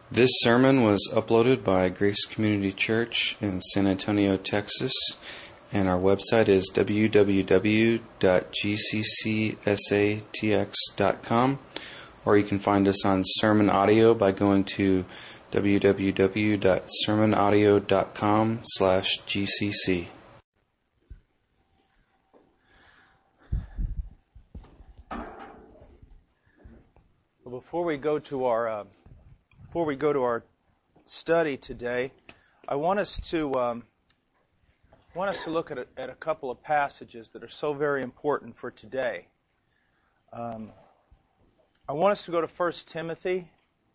This sermon was uploaded by Grace Community Church in San Antonio, Texas, and our website is www.gccsatx.com, or you can find us on Sermon Audio by going to www.sermonaudio.com/GCC. Well, before we go to our study today, I want us to look at a couple of passages that are so very important for today. I want us to go to 1 Timothy.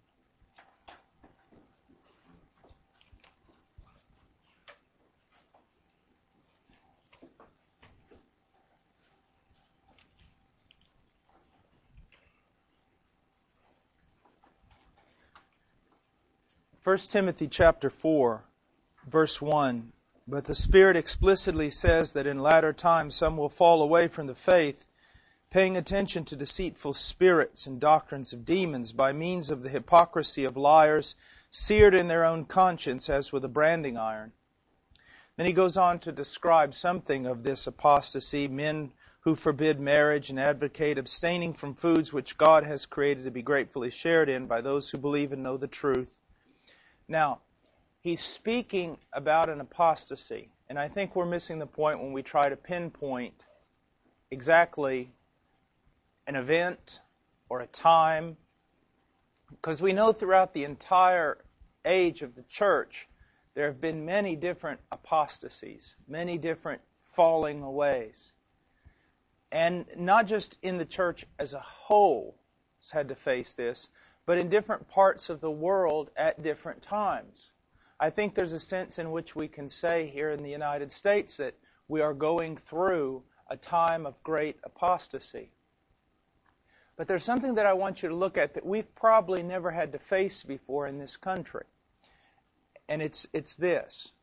First Timothy chapter 4, verse 1, "But the Spirit explicitly says that in latter times some will fall away from the faith, paying attention to deceitful spirits and doctrines of demons by means of the hypocrisy of liars, seared in their own conscience as with a branding iron." Then he goes on to describe something of this apostasy, men who forbid marriage and advocate abstaining from foods which God has created to be gratefully shared in by those who believe and know the truth. Now, he's speaking about an apostasy, and I think we're missing the point when we try to pinpoint exactly an event or a time, because we know throughout the entire age of the church there have been many different apostasies, many different falling aways. And not just in the church as a whole has had to face this, but in different parts of the world at different times. I think there's a sense in which we can say here in the United States that we are going through a time of great apostasy. But there's something that I want you to look at that we've probably never had to face before in this country. And it's this.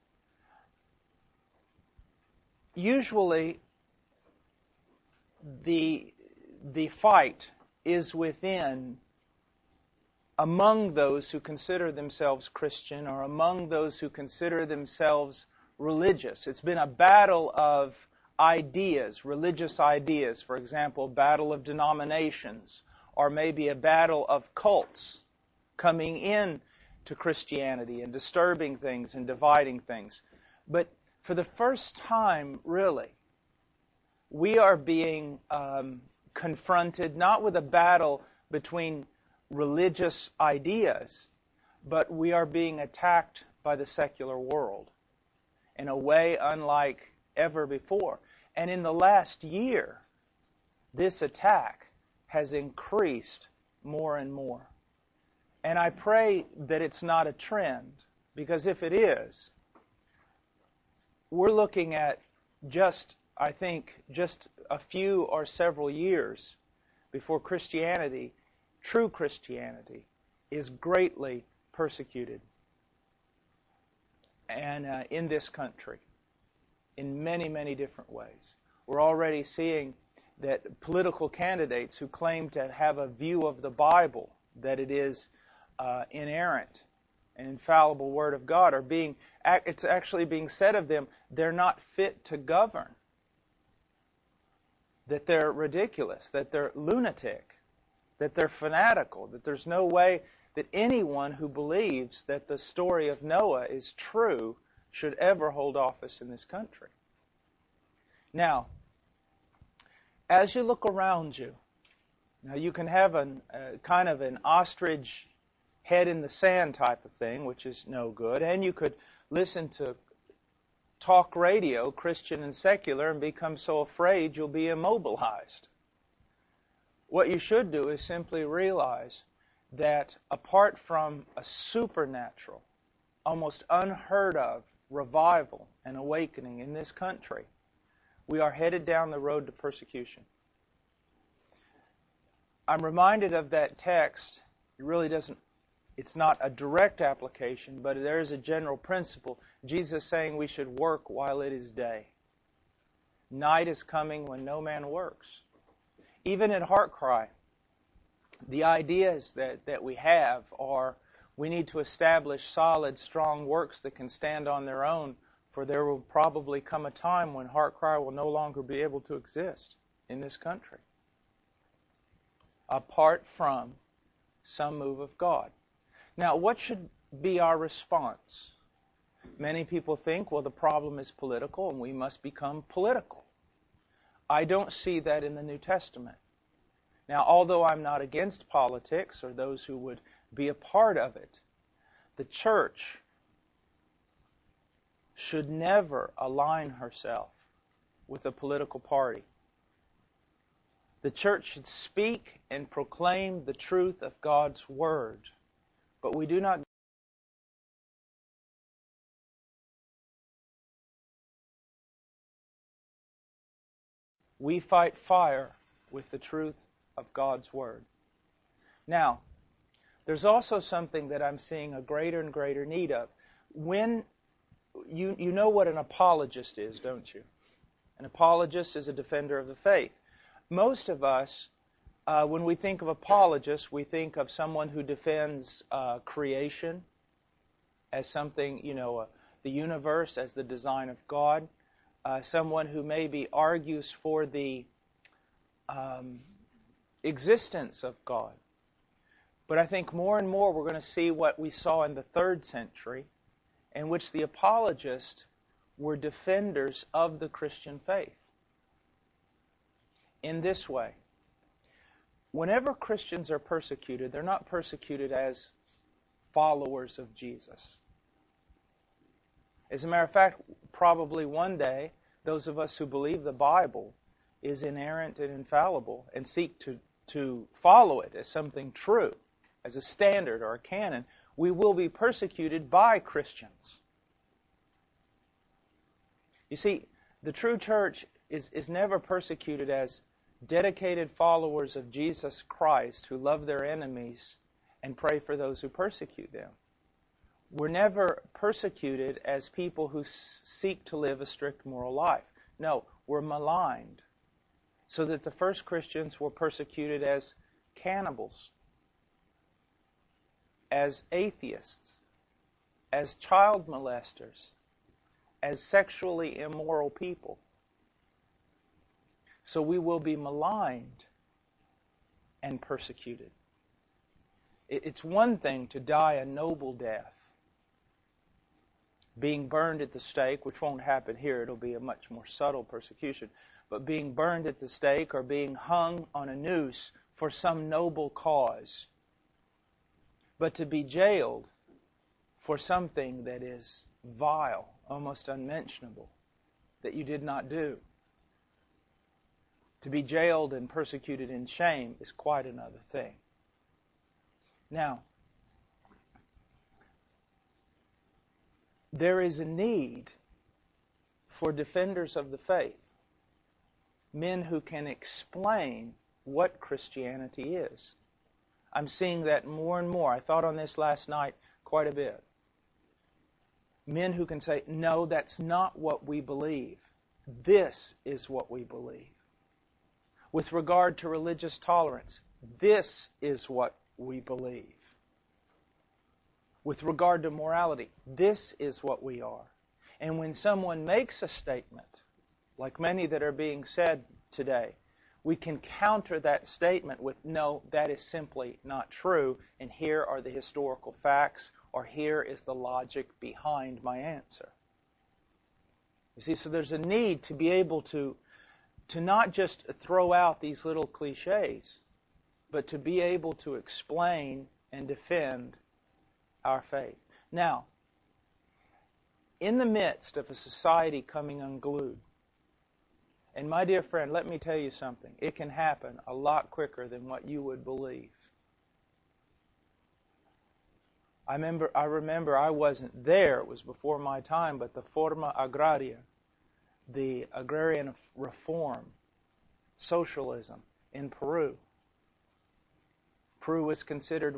Usually, the fight is among those who consider themselves Christian or among those who consider themselves religious. It's been a battle of ideas, religious ideas. For example, battle of denominations, or maybe a battle of cults coming in to Christianity and disturbing things and dividing things. But for the first time, really, we are being confronted not with a battle between religious ideas, but we are being attacked by the secular world in a way unlike ever before. And in the last year, this attack has increased more and more. And I pray that it's not a trend, because if it is, we're looking at just a few or several years before Christianity, true Christianity, is greatly persecuted and in this country in many, many different ways. We're already seeing that political candidates who claim to have a view of the Bible, that it is inerrant and infallible Word of God, it's actually being said of them, they're not fit to govern, that they're ridiculous, that they're lunatic, that they're fanatical, that there's no way that anyone who believes that the story of Noah is true should ever hold office in this country. Now, as you look around you, now you can have kind of an ostrich head in the sand type of thing, which is no good, and you could listen to talk radio, Christian and secular, and become so afraid you'll be immobilized. What you should do is simply realize that apart from a supernatural, almost unheard of revival and awakening in this country, we are headed down the road to persecution. I'm reminded of that text. It's not a direct application, but there is a general principle. Jesus saying we should work while it is day. Night is coming when no man works. Even at Heart Cry, the ideas that we have are We need to establish solid, strong works that can stand on their own, for there will probably come a time when HeartCry will no longer be able to exist in this country, apart from some move of God. Now, what should be our response? Many people think, well, the problem is political and we must become political. I don't see that in the New Testament. Now, although I'm not against politics or those who would be a part of it, the church should never align herself with a political party. The church should speak and proclaim the truth of God's Word, but we do not we fight fire with the truth of God's Word. Now, there's also something that I'm seeing a greater and greater need of. When you know what an apologist is, don't you? An apologist is a defender of the faith. Most of us, when we think of apologists, we think of someone who defends creation as something, the universe as the design of God. Someone who maybe argues for the existence of God. But I think more and more we're going to see what we saw in the 3rd century, in which the apologists were defenders of the Christian faith. In this way, whenever Christians are persecuted, they're not persecuted as followers of Jesus. As a matter of fact, probably one day, those of us who believe the Bible is inerrant and infallible and seek to follow it as something true, as a standard or a canon, we will be persecuted by Christians. You see, the true church is never persecuted as dedicated followers of Jesus Christ who love their enemies and pray for those who persecute them. We're never persecuted as people who seek to live a strict moral life. No, we're maligned. So that the first Christians were persecuted as cannibals, as atheists, as child molesters, as sexually immoral people. So we will be maligned and persecuted. It's one thing to die a noble death, being burned at the stake, which won't happen here, it'll be a much more subtle persecution, but being burned at the stake or being hung on a noose for some noble cause. But to be jailed for something that is vile, almost unmentionable, that you did not do. To be jailed and persecuted in shame is quite another thing. Now, there is a need for defenders of the faith, men who can explain what Christianity is. I'm seeing that more and more. I thought on this last night quite a bit. Men who can say, no, that's not what we believe. This is what we believe. With regard to religious tolerance, this is what we believe. With regard to morality, this is what we are. And when someone makes a statement, like many that are being said today, we can counter that statement with, no, that is simply not true, and here are the historical facts, or here is the logic behind my answer. You see, so there's a need to be able to not just throw out these little cliches, but to be able to explain and defend our faith. Now, in the midst of a society coming unglued, and my dear friend, let me tell you something. It can happen a lot quicker than what you would believe. I remember I wasn't there. It was before my time, but the Forma Agraria, the agrarian reform, socialism in Peru. Peru was considered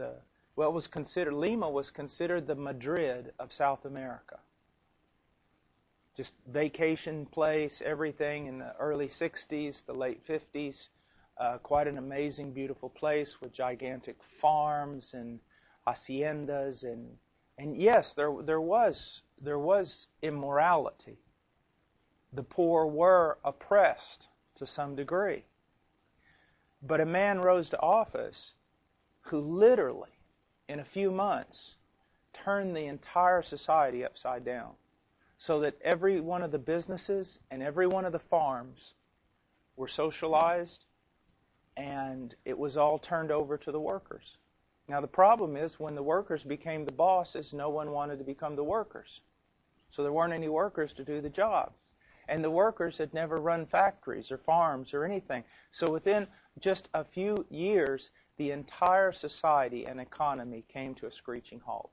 Lima was considered the Madrid of South America. Just vacation place, everything in the early 60s, the late 50s. Quite an amazing, beautiful place with gigantic farms and haciendas, and yes, there was immorality. The poor were oppressed to some degree. But a man rose to office who literally, in a few months, turned the entire society upside down, so that every one of the businesses and every one of the farms were socialized, and it was all turned over to the workers. Now the problem is, when the workers became the bosses, no one wanted to become the workers. So there weren't any workers to do the job. And the workers had never run factories or farms or anything. So within just a few years, the entire society and economy came to a screeching halt.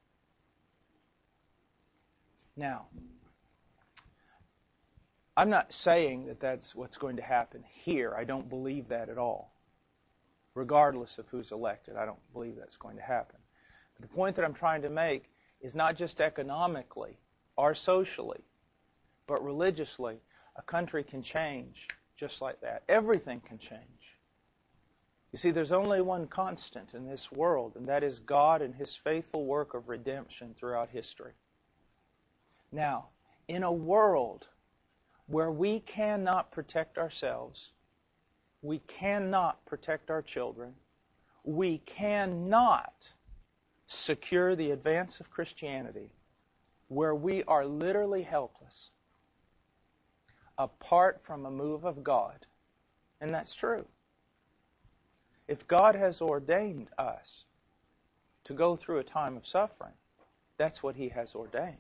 Now, I'm not saying that that's what's going to happen here. I don't believe that at all. Regardless of who's elected, I don't believe that's going to happen. But the point that I'm trying to make is not just economically or socially, but religiously, a country can change just like that. Everything can change. You see, there's only one constant in this world, and that is God and His faithful work of redemption throughout history. Now, in a world where we cannot protect ourselves, we cannot protect our children, we cannot secure the advance of Christianity, where we are literally helpless apart from a move of God. And that's true. If God has ordained us to go through a time of suffering, that's what He has ordained.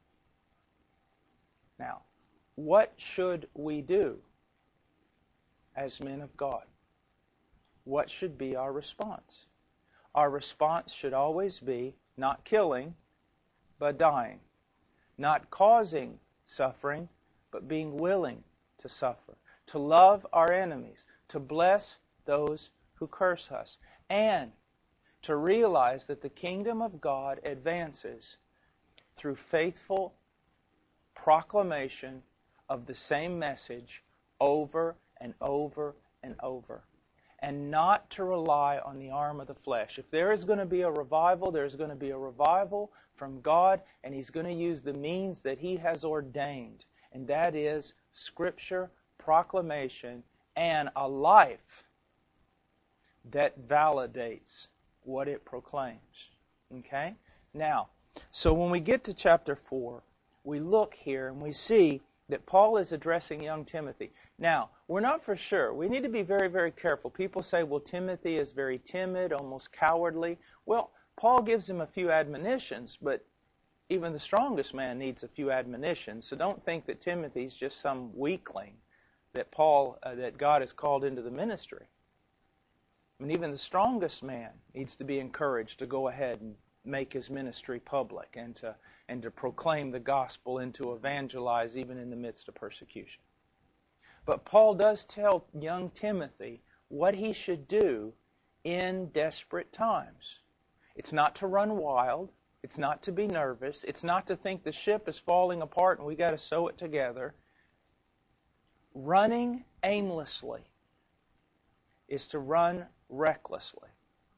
Now, what should we do as men of God? What should be our response? Our response should always be not killing, but dying. Not causing suffering, but being willing to suffer. To love our enemies. To bless those who curse us. And to realize that the kingdom of God advances through faithful proclamation of the same message over and over and over. And not to rely on the arm of the flesh. If there is going to be a revival, there's going to be a revival from God, and He's going to use the means that He has ordained. And that is Scripture, proclamation, and a life that validates what it proclaims. Okay? Now, so when we get to chapter 4, we look here and we see that Paul is addressing young Timothy. Now, we're not for sure. We need to be very, very careful. People say, well, Timothy is very timid, almost cowardly. Well, Paul gives him a few admonitions, but even the strongest man needs a few admonitions. So don't think that Timothy's just some weakling that that God has called into the ministry. I mean, even the strongest man needs to be encouraged to go ahead and make his ministry public and to proclaim the gospel and to evangelize even in the midst of persecution. But Paul does tell young Timothy what he should do in desperate times. It's not to run wild. It's not to be nervous. It's not to think the ship is falling apart and we got to sew it together. Running aimlessly is to run recklessly.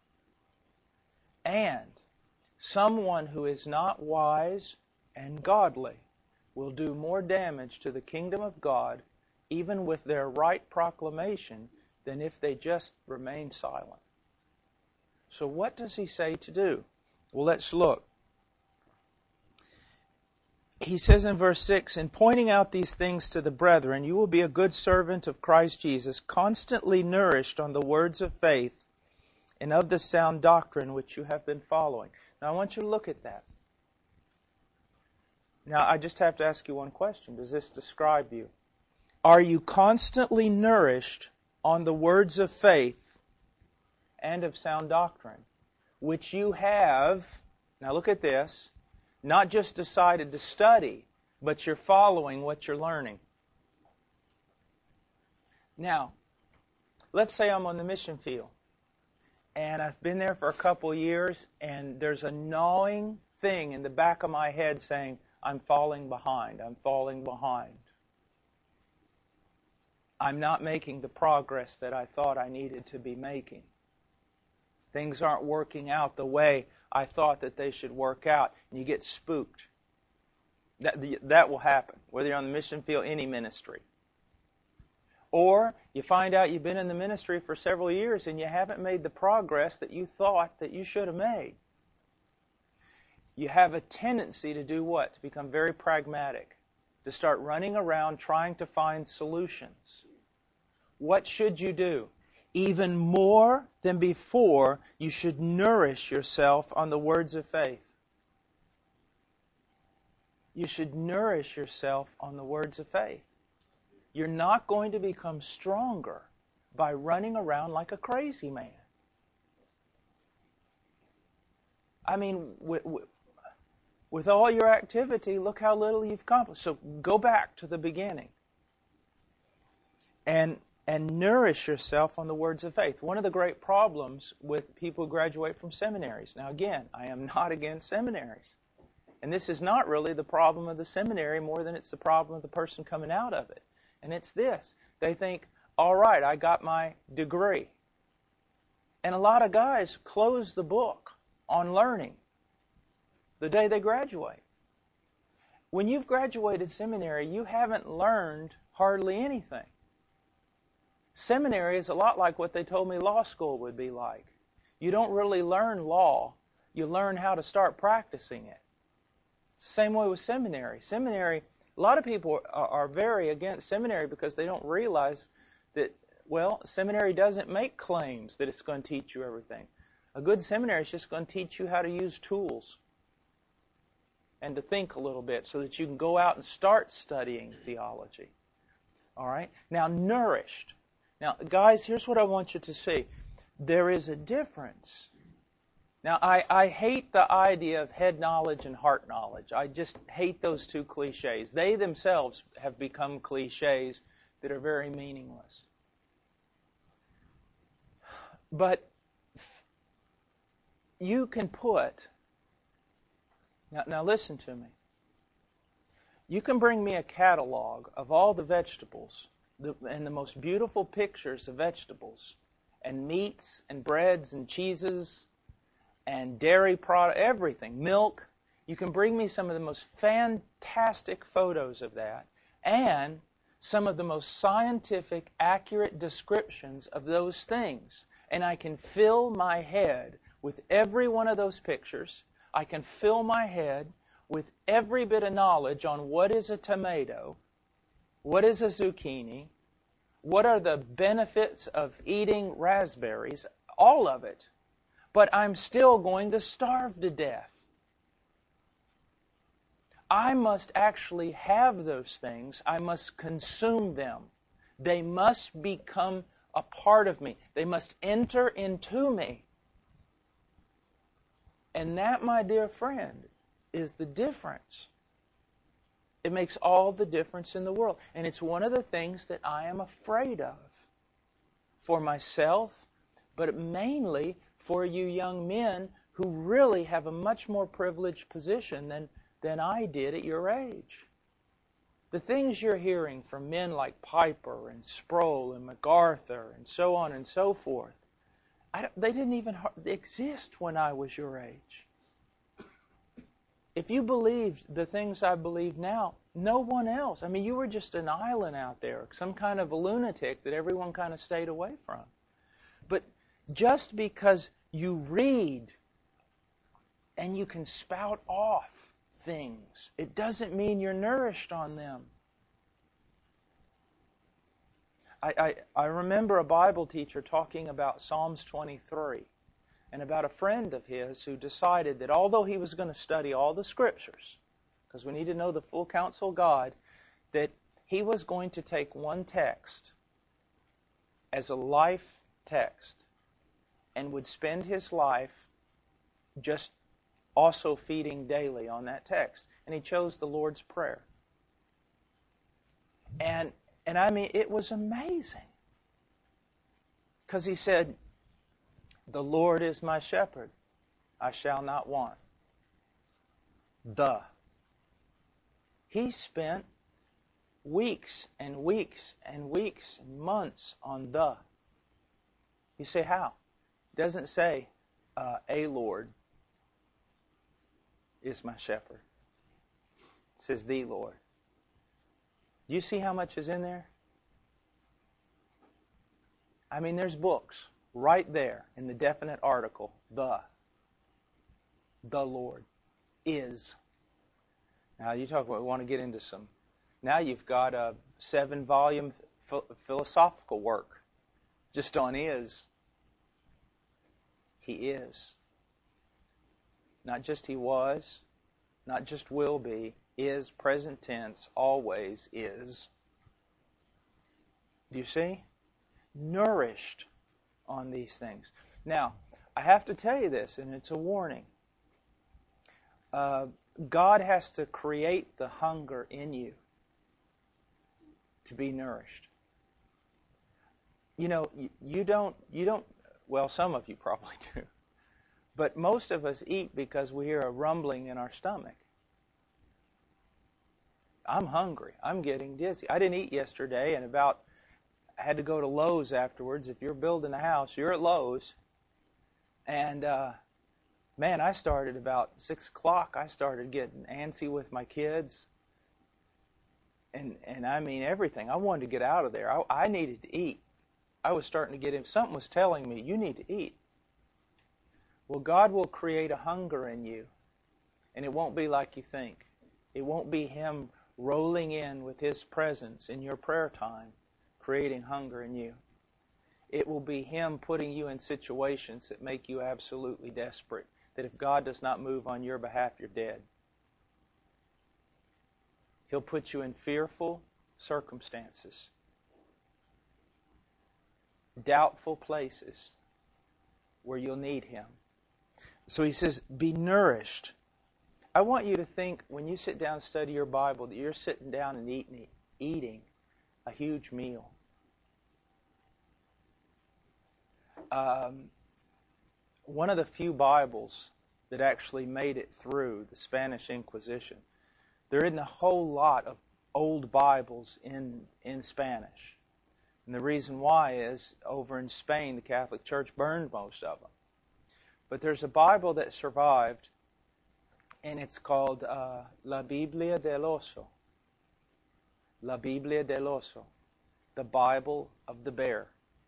And someone who is not wise and godly will do more damage to the kingdom of God, even with their right proclamation, than if they just remain silent. So what does he say to do? Well, let's look. He says in verse 6, in pointing out these things to the brethren, you will be a good servant of Christ Jesus, constantly nourished on the words of faith and of the sound doctrine which you have been following. Now I want you to look at that. Now I just have to ask you one question. Does this describe you? Are you constantly nourished on the words of faith and of sound doctrine, which you have, now look at this, not just decided to study, but you're following what you're learning? Now, let's say I'm on the mission field, and I've been there for a couple of years, and there's a gnawing thing in the back of my head saying, I'm falling behind, I'm falling behind. I'm not making the progress that I thought I needed to be making. Things aren't working out the way I thought that they should work out, and you get spooked. That will happen, whether you're on the mission field, any ministry. Or you find out you've been in the ministry for several years and you haven't made the progress that you thought that you should have made. You have a tendency to do what? To become very pragmatic, to start running around trying to find solutions. What should you do? Even more than before, you should nourish yourself on the words of faith. You should nourish yourself on the words of faith. You're not going to become stronger by running around like a crazy man. I mean, with all your activity, look how little you've accomplished. So go back to the beginning and nourish yourself on the words of faith. One of the great problems with people who graduate from seminaries. Now again, I am not against seminaries. And this is not really the problem of the seminary more than it's the problem of the person coming out of it. And it's this. They think, all right, I got my degree. And a lot of guys close the book on learning the day they graduate. When you've graduated seminary, you haven't learned hardly anything. Seminary is a lot like what they told me law school would be like. You don't really learn law. You learn how to start practicing it. Same way with seminary. Seminary, a lot of people are very against seminary because they don't realize that, well, seminary doesn't make claims that it's going to teach you everything. A good seminary is just going to teach you how to use tools and to think a little bit so that you can go out and start studying theology. All right? Now, nourished. Now, guys, here's what I want you to see. There is a difference. Now, I hate the idea of head knowledge and heart knowledge. I just hate those two cliches. They themselves have become cliches that are very meaningless. But you can put, now listen to me. You can bring me a catalog of all the vegetables and the most beautiful pictures of vegetables and meats and breads and cheeses and dairy product, everything, milk. You can bring me some of the most fantastic photos of that and some of the most scientific, accurate descriptions of those things. And I can fill my head with every one of those pictures. I can fill my head with every bit of knowledge on what is a tomato, what is a zucchini, what are the benefits of eating raspberries, all of it. But I'm still going to starve to death. I must actually have those things. I must consume them. They must become a part of me. They must enter into me. And that, my dear friend, is the difference. It makes all the difference in the world. And it's one of the things that I am afraid of for myself, but mainly for you young men who really have a much more privileged position than I did at your age. The things you're hearing from men like Piper and Sproul and MacArthur and so on and so forth, they didn't even exist when I was your age. If you believed the things I believe now, no one else. I mean, you were just an island out there, some kind of a lunatic that everyone kind of stayed away from. But just because you read and you can spout off things, it doesn't mean you're nourished on them. I remember a Bible teacher talking about Psalms 23 and about a friend of his who decided that although he was going to study all the Scriptures, because we need to know the full counsel of God, that he was going to take one text as a life text and would spend his life just also feeding daily on that text. And he chose the Lord's Prayer. And I mean, it was amazing. Because he said, "The Lord is my shepherd, I shall not want." He spent weeks and weeks and weeks and months on the. You say, how? It doesn't say, a Lord is my shepherd. It says the Lord. Do you see how much is in there? I mean, there's books right there in the definite article. The Lord is. Now you talk about, we want to get into some. Now you've got a 7-volume philosophical work just on is. He is. Not just he was, not just will be, is, present tense, always is. Do you see? Nourished on these things. Now, I have to tell you this, and it's a warning. God has to create the hunger in you to be nourished. You know, you don't, well, some of you probably do. But most of us eat because we hear a rumbling in our stomach. I'm hungry. I'm getting dizzy. I didn't eat yesterday, and I had to go to Lowe's afterwards. If you're building a house, you're at Lowe's. And, man, I started about 6 o'clock. I started getting antsy with my kids. And I mean everything. I wanted to get out of there. I needed to eat. I was starting to get in. Something was telling me, you need to eat. Well, God will create a hunger in you. And it won't be like you think. It won't be Him rolling in with His presence in your prayer time, creating hunger in you. It will be Him putting you in situations that make you absolutely desperate, that if God does not move on your behalf, you're dead. He'll put you in fearful circumstances, doubtful places where you'll need Him. So He says, be nourished. I want you to think, when you sit down and study your Bible, that you're sitting down and eating a huge meal. One of the few Bibles that actually made it through the Spanish Inquisition. There isn't a whole lot of old Bibles in Spanish. And the reason why is, over in Spain, the Catholic Church burned most of them. But there's a Bible that survived, and it's called La Biblia del Oso. La Biblia del Oso. The Bible of the Bear.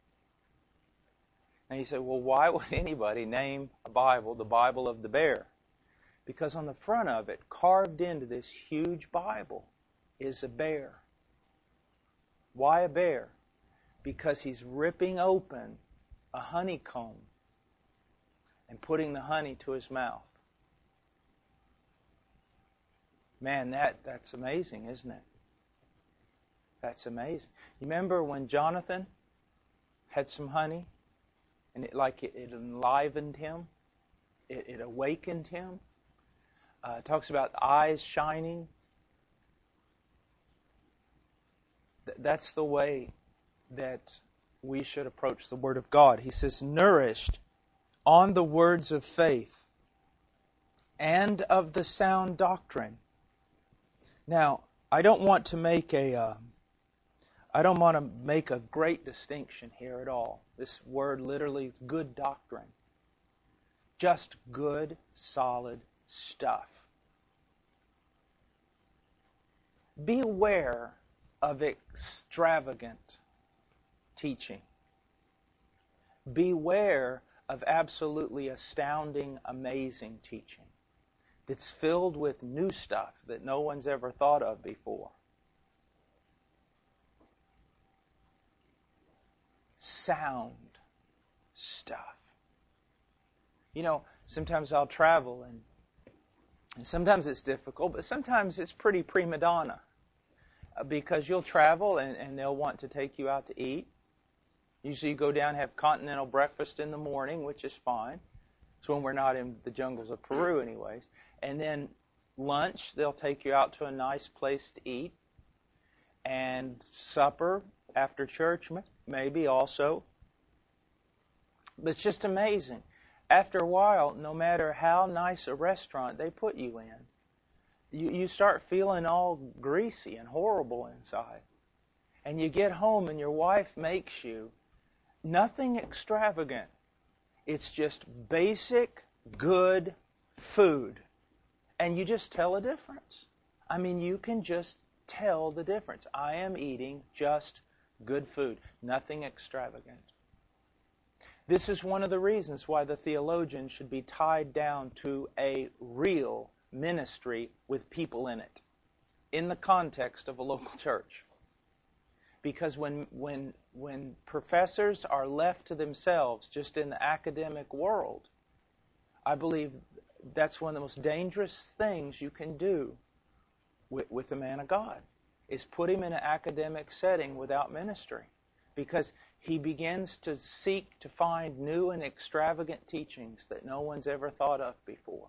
And you say, well, why would anybody name a Bible the Bible of the Bear? Because on the front of it, carved into this huge Bible, is a bear. Why a bear? Because he's ripping open a honeycomb and putting the honey to his mouth. Man, that's amazing, isn't it? That's amazing. You remember when Jonathan had some honey, and it enlivened him, it awakened him. It talks about eyes shining. That's the way that we should approach the Word of God. He says, nourished on the words of faith and of the sound doctrine. Now, I don't want to make a great distinction here at all. This word literally is good doctrine. Just good, solid stuff. Beware of extravagant teaching. Beware of absolutely astounding, amazing teaching that's filled with new stuff that no one's ever thought of before. Sound stuff. You know, sometimes I'll travel and sometimes it's difficult, but sometimes it's pretty prima donna. Because you'll travel and they'll want to take you out to eat. Usually you go down and have continental breakfast in the morning, which is fine. It's when we're not in the jungles of Peru anyways. And then lunch, they'll take you out to a nice place to eat. And supper after church, maybe also. But it's just amazing. After a while, no matter how nice a restaurant they put you in, you start feeling all greasy and horrible inside. And you get home and your wife makes you nothing extravagant. It's just basic, good food. And you just tell a difference. I mean, you can just tell the difference. I am eating just good food, nothing extravagant. This is one of the reasons why the theologian should be tied down to a real ministry with people in it, in the context of a local church. Because when professors are left to themselves just in the academic world, I believe that's one of the most dangerous things you can do with a man of God, is put him in an academic setting without ministry. Because he begins to seek to find new and extravagant teachings that no one's ever thought of before.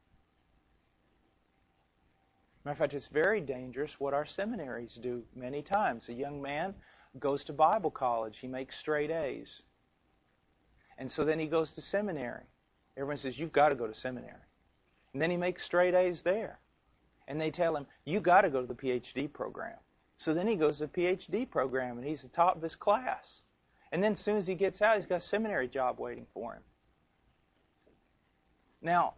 Matter of fact, it's very dangerous what our seminaries do many times. A young man goes to Bible college. He makes straight A's. And so then he goes to seminary. Everyone says, you've got to go to seminary. And then he makes straight A's there. And they tell him, you've got to go to the PhD program. So then he goes to the PhD program, and he's the top of his class. And then as soon as he gets out, he's got a seminary job waiting for him. Now,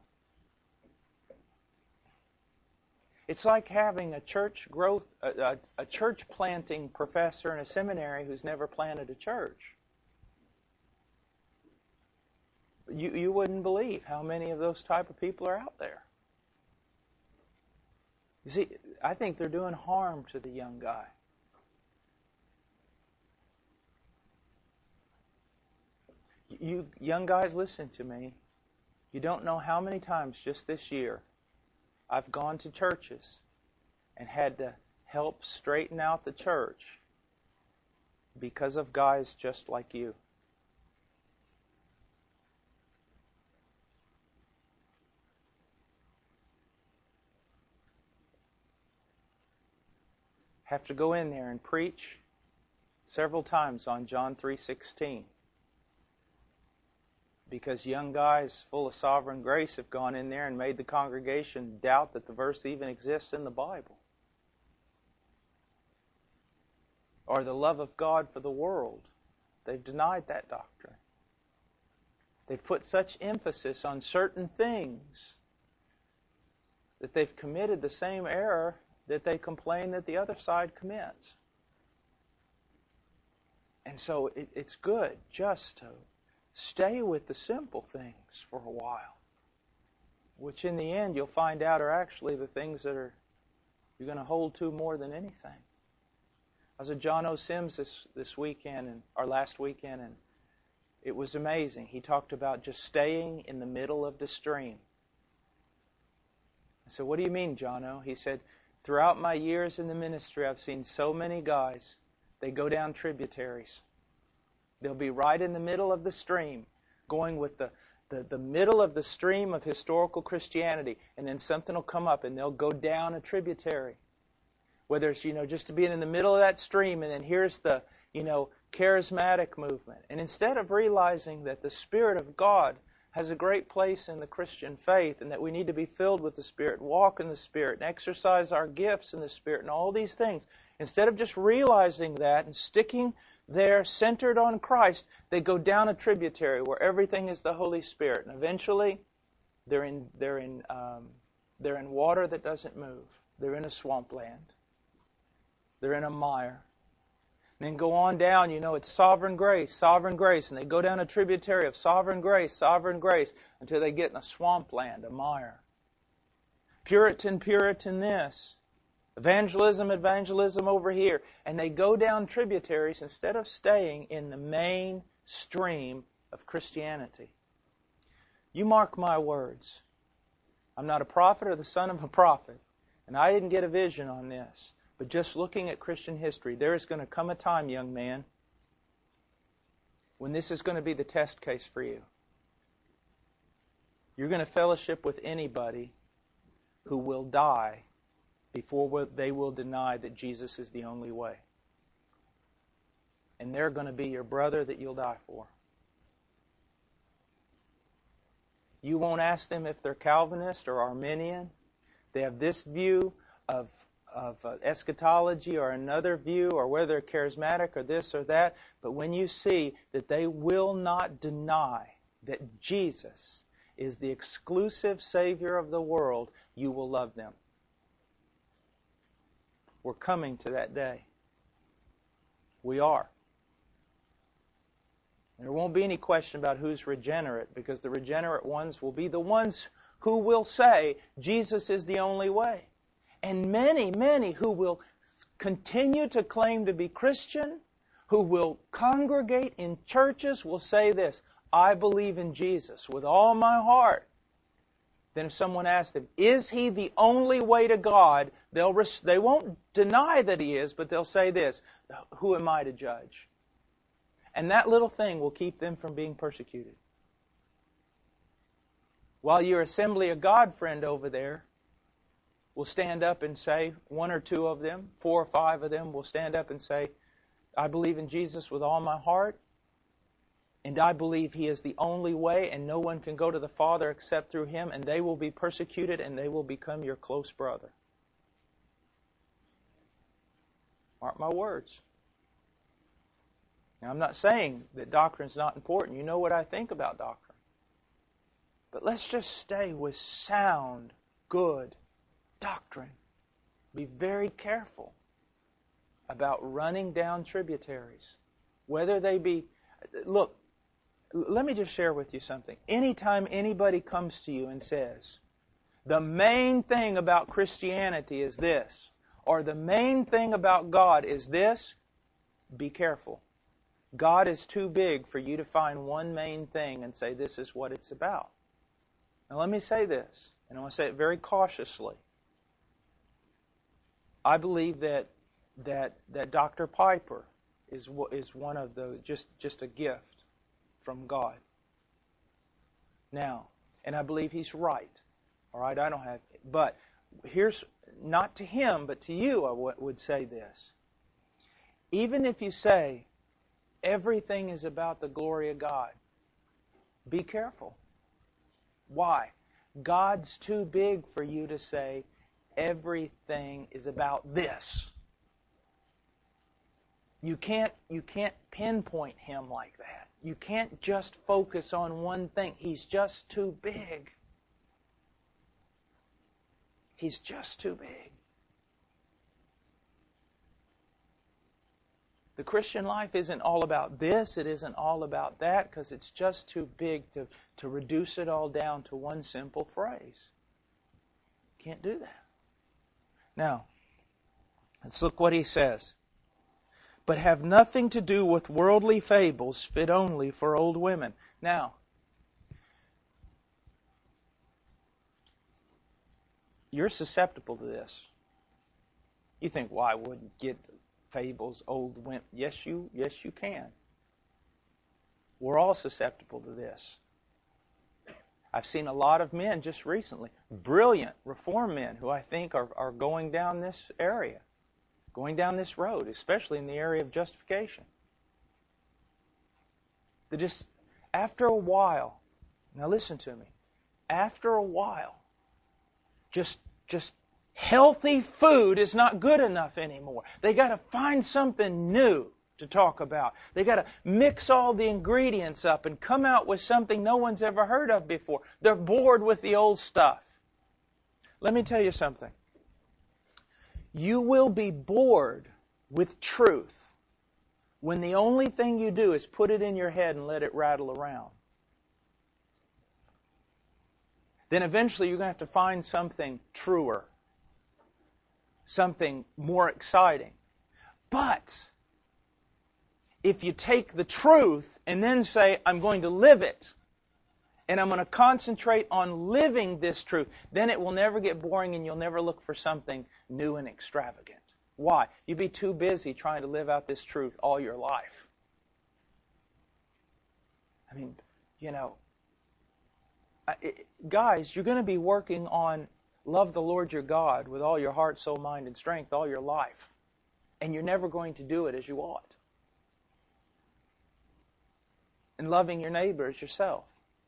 it's like having a church planting professor in a seminary who's never planted a church. You wouldn't believe how many of those type of people are out there. You see, I think they're doing harm to the young guy. You young guys, listen to me. You don't know how many times just this year I've gone to churches and had to help straighten out the church because of guys just like you. Have to go in there and preach several times on John 3:16. Because young guys full of sovereign grace have gone in there and made the congregation doubt that the verse even exists in the Bible. Or the love of God for the world. They've denied that doctrine. They've put such emphasis on certain things that they've committed the same error that they complain that the other side commits. And so it's good just to stay with the simple things for a while, which in the end you'll find out are actually the things that you're going to hold to more than anything. I was at John O. Sims this weekend, or last weekend, and it was amazing. He talked about just staying in the middle of the stream. I said, what do you mean, John O? He said, throughout my years in the ministry, I've seen so many guys, they go down tributaries. They'll be right in the middle of the stream, going with the middle of the stream of historical Christianity, and then something will come up and they'll go down a tributary. Whether it's, just to be in the middle of that stream, and then here's the, charismatic movement. And instead of realizing that the Spirit of God has a great place in the Christian faith, and that we need to be filled with the Spirit, walk in the Spirit, and exercise our gifts in the Spirit, and all these things, instead of just realizing that and sticking there centered on Christ, they go down a tributary where everything is the Holy Spirit, and eventually they're in water that doesn't move. They're in a swampland. They're in a mire. And then go on down, it's sovereign grace, and they go down a tributary of sovereign grace, until they get in a swampland, a mire. Puritan this. Evangelism over here. And they go down tributaries instead of staying in the main stream of Christianity. You mark my words. I'm not a prophet or the son of a prophet. And I didn't get a vision on this. But just looking at Christian history, there is going to come a time, young man, when this is going to be the test case for you. You're going to fellowship with anybody who will die before they will deny that Jesus is the only way. And they're going to be your brother that you'll die for. You won't ask them if they're Calvinist or Arminian. They have this view of eschatology or another view, or whether they're charismatic or this or that. But when you see that they will not deny that Jesus is the exclusive Savior of the world, you will love them. We're coming to that day. We are. There won't be any question about who's regenerate, because the regenerate ones will be the ones who will say Jesus is the only way. And many, many who will continue to claim to be Christian, who will congregate in churches, will say this: I believe in Jesus with all my heart. Then if someone asks them, is He the only way to God? They won't deny that He is, but they'll say this: who am I to judge? And that little thing will keep them from being persecuted. While your Assembly of God friend over there will stand up and say, one or two of them, 4 or 5 of them will stand up and say, I believe in Jesus with all my heart, and I believe He is the only way, and no one can go to the Father except through Him, and they will be persecuted, and they will become your close brother. Mark my words. Now, I'm not saying that doctrine is not important. You know what I think about doctrine. But let's just stay with sound, good doctrine. Be very careful about running down tributaries. Whether they be... Look, let me just share with you something. Anytime anybody comes to you and says, the main thing about Christianity is this, or the main thing about God is this, be careful. God is too big for you to find one main thing and say this is what it's about. Now let me say this, and I want to say it very cautiously. I believe that Dr. Piper is one of the just a gift from God. Now, and I believe he's right. All right, I don't have, but here's, not to him, but to you, I would say this. Even if you say everything is about the glory of God, be careful. Why? God's too big for you to say everything is about this. You can't pinpoint Him like that. You can't just focus on one thing. He's just too big. He's just too big. The Christian life isn't all about this, it isn't all about that, because it's just too big to reduce it all down to one simple phrase. Can't do that. Now, let's look what he says. But have nothing to do with worldly fables fit only for old women. Now, you're susceptible to this. You think, well, I wouldn't get fables, old women. Yes, you can. We're all susceptible to this. I've seen a lot of men just recently, brilliant reform men who I think are going down this area, going down this road, especially in the area of justification. They just, after a while, now listen to me, after a while, just healthy food is not good enough anymore. They got to find something new to talk about. They got to mix all the ingredients up and come out with something no one's ever heard of before. They're bored with the old stuff. Let me tell you something. You will be bored with truth when the only thing you do is put it in your head and let it rattle around. Then eventually you're going to have to find something truer, something more exciting. But if you take the truth and then say, I'm going to live it, and I'm going to concentrate on living this truth, then it will never get boring and you'll never look for something new and extravagant. Why? You'd be too busy trying to live out this truth all your life. I mean, guys, you're going to be working on love the Lord your God with all your heart, soul, mind, and strength all your life. And you're never going to do it as you ought. And loving your neighbor as yourself.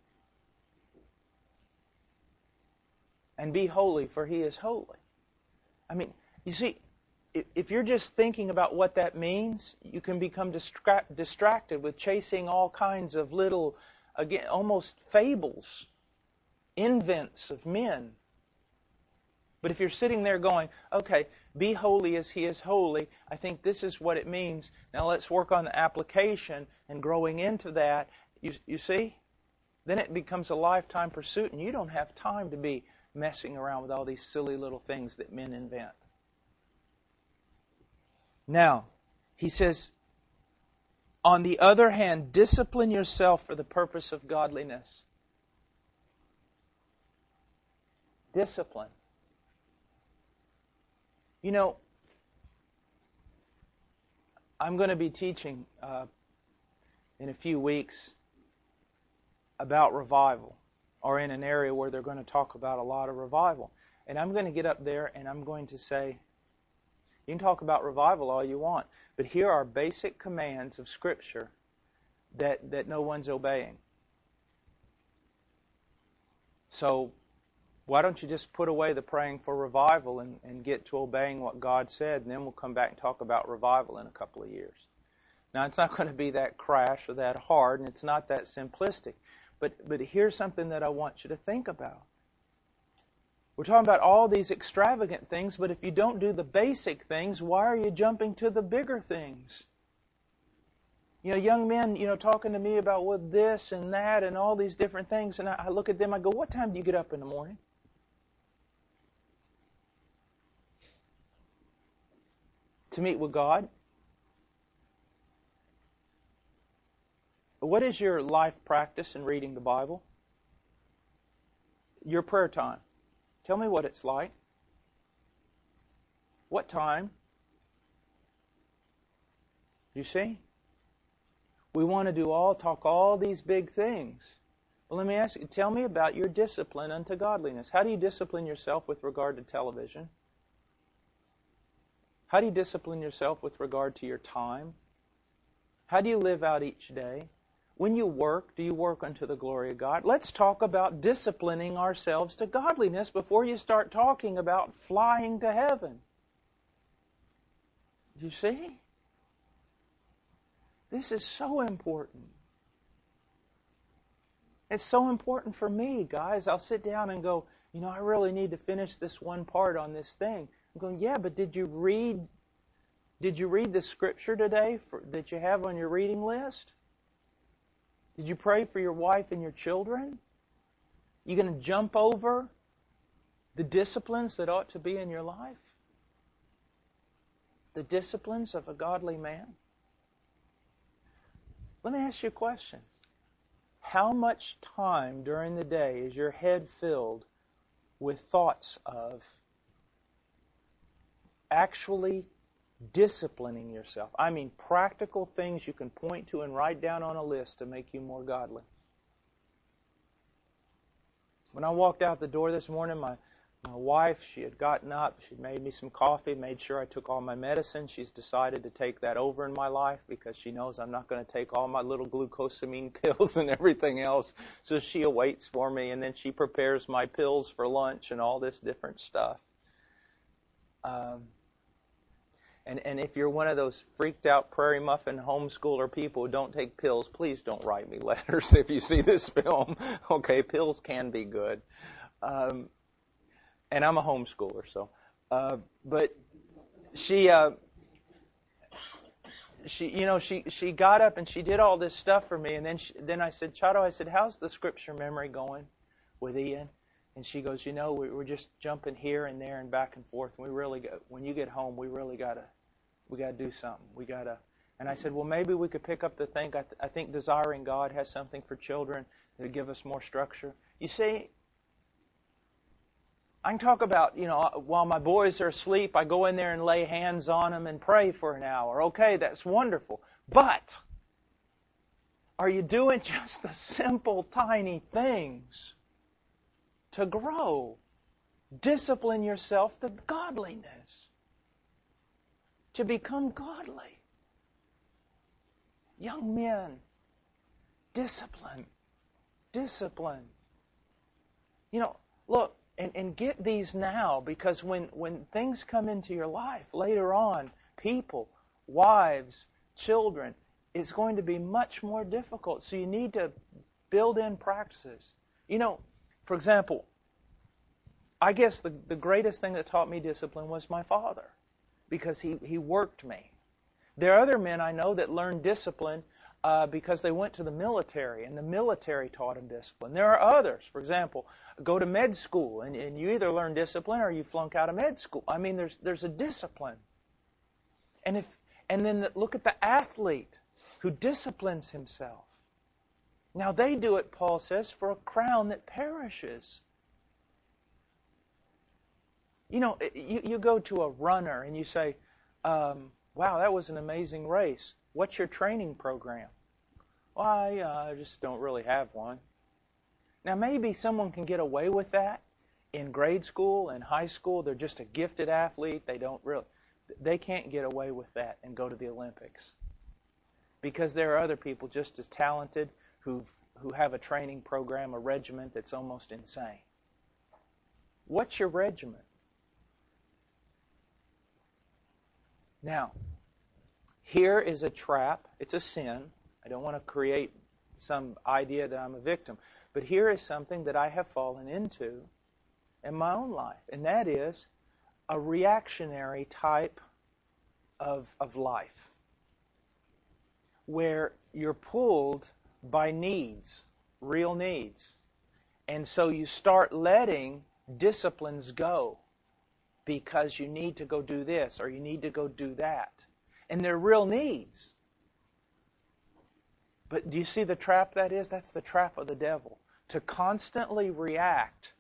And be holy, for He is holy. I mean, you see, if you're just thinking about what that means, you can become distracted with chasing all kinds of little again, almost fables, invents of men. But if you're sitting there going, okay, be holy as He is holy, I think this is what it means. Now let's work on the application and growing into that. You see? Then it becomes a lifetime pursuit, and you don't have time to be messing around with all these silly little things that men invent. Now, he says, on the other hand, discipline yourself for the purpose of godliness. Discipline. You know, I'm going to be teaching in a few weeks about revival, or in an area where they're going to talk about a lot of revival. And I'm going to get up there and I'm going to say, you can talk about revival all you want, but here are basic commands of Scripture that no one's obeying. So why don't you just put away the praying for revival and get to obeying what God said, and then we'll come back and talk about revival in a couple of years. Now, it's not going to be that crash or that hard, and it's not that simplistic. But here's something that I want you to think about. We're talking about all these extravagant things, but if you don't do the basic things, why are you jumping to the bigger things? You know, young men, talking to me about this and that and all these different things, and I look at them, I go, what time do you get up in the morning? To meet with God? What is your life practice in reading the Bible? Your prayer time. Tell me what it's like. What time? You see? We want to talk all these big things. Well, let me ask you, tell me about your discipline unto godliness. How do you discipline yourself with regard to television? How do you discipline yourself with regard to your time? How do you live out each day? When you work, do you work unto the glory of God? Let's talk about disciplining ourselves to godliness before you start talking about flying to heaven. You see? This is so important. It's so important for me, guys. I'll sit down and go, I really need to finish this one part on this thing. I'm going, yeah, but did you read the Scripture today that you have on your reading list? Did you pray for your wife and your children? You going to jump over the disciplines that ought to be in your life? The disciplines of a godly man? Let me ask you a question. How much time during the day is your head filled with thoughts of actually disciplining yourself? I mean, practical things you can point to and write down on a list to make you more godly. When I walked out the door this morning, my wife, she had gotten up, she made me some coffee, made sure I took all my medicine. She's decided to take that over in my life because she knows I'm not going to take all my little glucosamine pills and everything else. So she awaits for me, and then she prepares my pills for lunch and all this different stuff. And if you're one of those freaked out prairie muffin homeschooler people who don't take pills, please don't write me letters if you see this film. Okay, pills can be good. And I'm a homeschooler, so. But she got up and she did all this stuff for me, and then I said, Chado, how's the Scripture memory going with Ian? And she goes, we're just jumping here and there and back and forth. And when you get home, we gotta do something. And I said, well, maybe we could pick up the thing. I think Desiring God has something for children that would give us more structure. You see, I can talk about, while my boys are asleep, I go in there and lay hands on them and pray for an hour. Okay, that's wonderful. But are you doing just the simple, tiny things to grow? Discipline yourself to godliness, to become godly. Young men, discipline. Look, and get these now, because when things come into your life later on, people, wives, children, it's going to be much more difficult. So you need to build-in practices. You know, for example, I guess the greatest thing that taught me discipline was my father, because he worked me. There are other men I know that learned discipline because they went to the military, and the military taught them discipline. There are others, for example, go to med school, and you either learn discipline or you flunk out of med school. I mean, there's a discipline. And then look at the athlete who disciplines himself. Now they do it, Paul says, for a crown that perishes. You know, you go to a runner and you say, wow, that was an amazing race. What's your training program? Well, I just don't really have one. Now, maybe someone can get away with that in grade school and high school. They're just a gifted athlete. They can't get away with that and go to the Olympics. Because there are other people just as talented who have a training program, a regiment that's almost insane. What's your regiment? Now, here is a trap. It's a sin. I don't want to create some idea that I'm a victim. But here is something that I have fallen into in my own life, and that is a reactionary type of life where you're pulled by needs, real needs. And so you start letting disciplines go because you need to go do this or you need to go do that. And they're real needs. But do you see the trap that is? That's the trap of the devil. To constantly react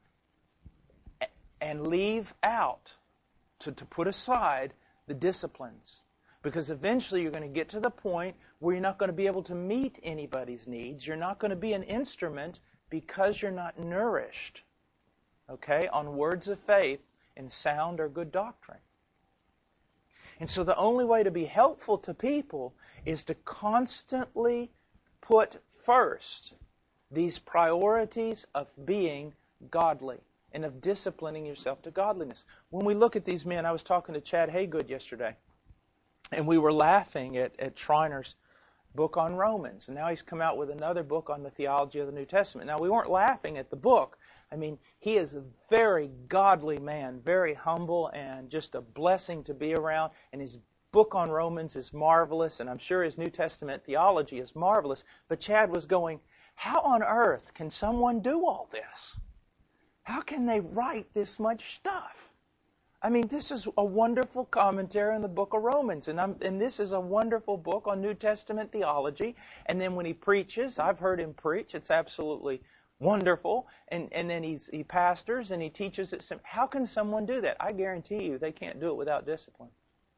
and leave out, to put aside the disciplines. Because eventually you're going to get to the point where you're not going to be able to meet anybody's needs. You're not going to be an instrument because you're not nourished, okay, on words of faith and sound or good doctrine. And so the only way to be helpful to people is to constantly put first these priorities of being godly and of disciplining yourself to godliness. When we look at these men, I was talking to Chad Haygood yesterday, and we were laughing at Schreiner's book on Romans. And now he's come out with another book on the theology of the New Testament. Now, we weren't laughing at the book. I mean, he is a very godly man, very humble, and just a blessing to be around. And his book on Romans is marvelous, and I'm sure his New Testament theology is marvelous. But Chad was going, how on earth can someone do all this? How can they write this much stuff? I mean, this is a wonderful commentary on the book of Romans, and this is a wonderful book on New Testament theology. And then when he preaches, I've heard him preach, it's absolutely wonderful. And then he pastors and he teaches it. How can someone do that? I guarantee you they can't do it without discipline.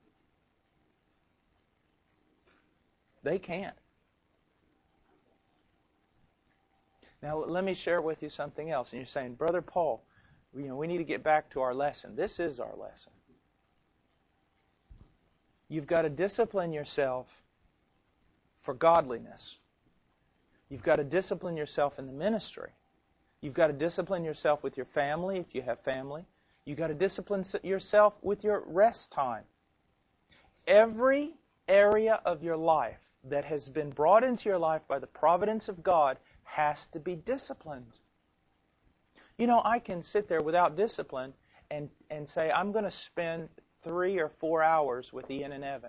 They can't. Now, let me share with you something else. And you're saying, Brother Paul, we need to get back to our lesson. This is our lesson. You've got to discipline yourself for godliness. You've got to discipline yourself in the ministry. You've got to discipline yourself with your family, if you have family. You've got to discipline yourself with your rest time. Every area of your life that has been brought into your life by the providence of God has to be disciplined. I can sit there without discipline and say, I'm going to spend 3 or 4 hours with Ian and Evan.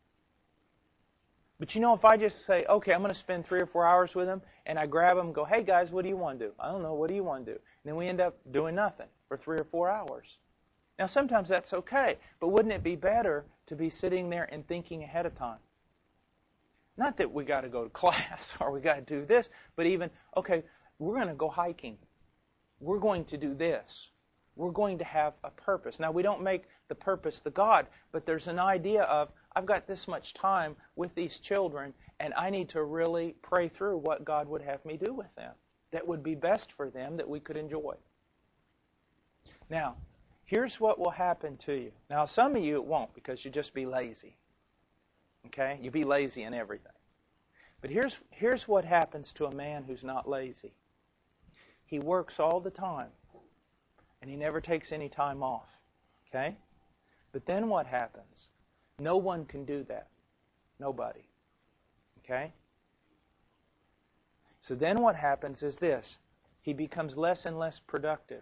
But if I just say, okay, I'm going to spend 3 or 4 hours with them, and I grab them and go, hey guys, what do you want to do? I don't know, what do you want to do? And then we end up doing nothing for 3 or 4 hours. Now sometimes that's okay, but wouldn't it be better to be sitting there and thinking ahead of time? Not that we got to go to class or we got to do this, but even, okay, we're going to go hiking. We're going to do this. We're going to have a purpose. Now, we don't make the purpose the God, but there's an idea of, I've got this much time with these children, and I need to really pray through what God would have me do with them that would be best for them, that we could enjoy. Now, here's what will happen to you. Now, some of you it won't, because you'll just be lazy. Okay? You'll be lazy in everything. But here's what happens to a man who's not lazy. He works all the time, and he never takes any time off. Okay? But then what happens? No one can do that. Nobody. Okay? So then what happens is this. He becomes less and less productive,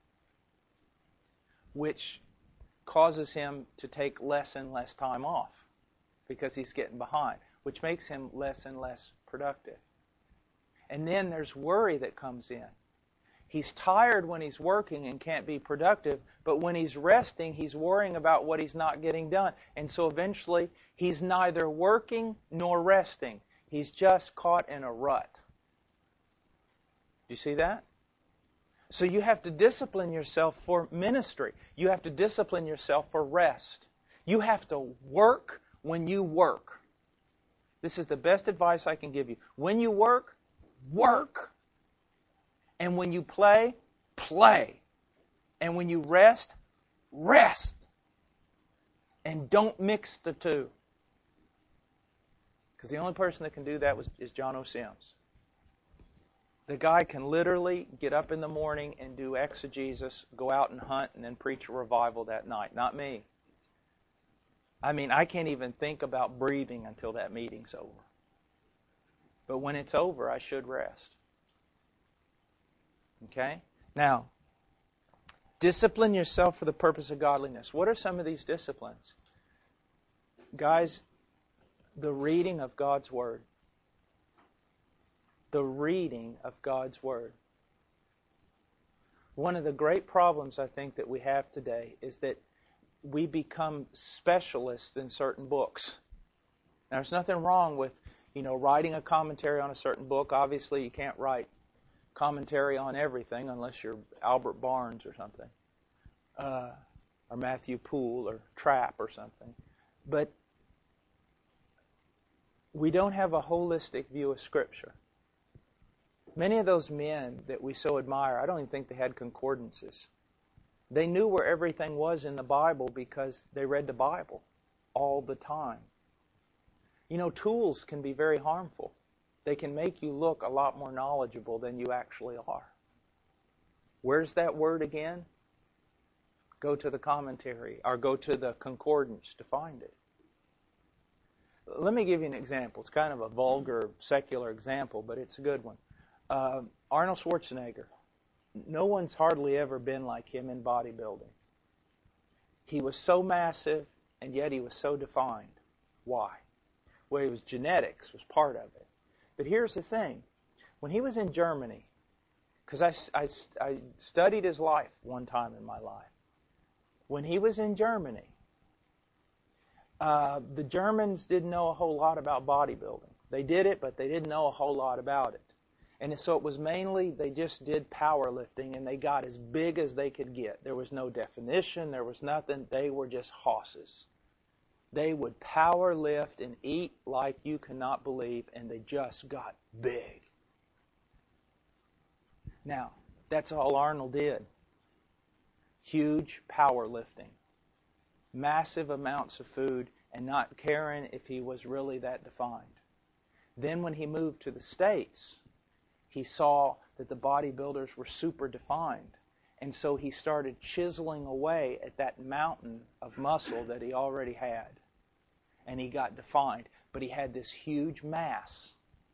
which causes him to take less and less time off because he's getting behind, which makes him less and less productive. And then there's worry that comes in. He's tired when he's working and can't be productive, but when he's resting, he's worrying about what he's not getting done. And so eventually, he's neither working nor resting. He's just caught in a rut. Do you see that? So you have to discipline yourself for ministry. You have to discipline yourself for rest. You have to work when you work. This is the best advice I can give you. When you work, work. And when you play, play. And when you rest, rest. And don't mix the two. Because the only person that can do that is John O. Sims. The guy can literally get up in the morning and do exegesis, go out and hunt, and then preach a revival that night. Not me. I mean, I can't even think about breathing until that meeting's over. But when it's over, I should rest. Okay? Now, discipline yourself for the purpose of godliness. What are some of these disciplines? Guys, the reading of God's Word. The reading of God's Word. One of the great problems I think that we have today is that we become specialists in certain books. Now, there's nothing wrong with, writing a commentary on a certain book. Obviously, you can't write commentary on everything unless you're Albert Barnes or something, or Matthew Poole or Trapp or something. But we don't have a holistic view of Scripture. Many of those men that we so admire, I don't even think they had concordances. They knew where everything was in the Bible because they read the Bible all the time. Tools can be very harmful. They can make you look a lot more knowledgeable than you actually are. Where's that word again? Go to the commentary or go to the concordance to find it. Let me give you an example. It's kind of a vulgar, secular example, but it's a good one. Arnold Schwarzenegger. No one's hardly ever been like him in bodybuilding. He was so massive, and yet he was so defined. Why? Well, it was genetics was part of it. But here's the thing. When he was in Germany, because I studied his life one time in my life. When he was in Germany, the Germans didn't know a whole lot about bodybuilding. They did it, but they didn't know a whole lot about it. And so it was mainly they just did powerlifting, and they got as big as they could get. There was no definition. There was nothing. They were just hosses. They would power lift and eat like you cannot believe, and they just got big. Now, that's all Arnold did. Huge power lifting. Massive amounts of food, and not caring if he was really that defined. Then when he moved to the States, he saw that the bodybuilders were super defined. And so he started chiseling away at that mountain of muscle that he already had. And he got defined. But he had this huge mass.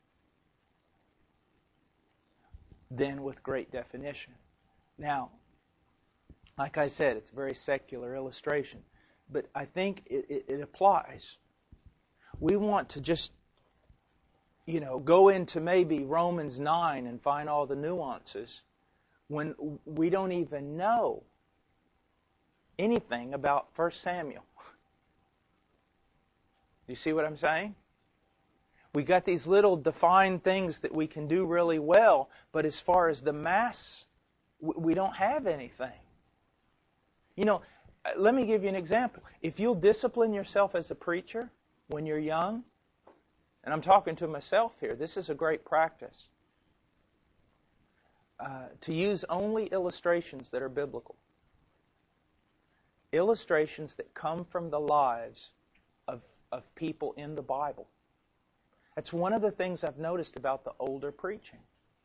Then with great definition. Now, like I said, it's a very secular illustration. But I think it applies. We want to just go into maybe Romans 9 and find all the nuances when we don't even know anything about 1 Samuel. You see what I'm saying? We got these little defined things that we can do really well, but as far as the mass, we don't have anything. Let me give you an example. If you'll discipline yourself as a preacher when you're young, and I'm talking to myself here, this is a great practice, to use only illustrations that are biblical. Illustrations that come from the lives of people in the Bible. That's one of the things I've noticed about the older preaching.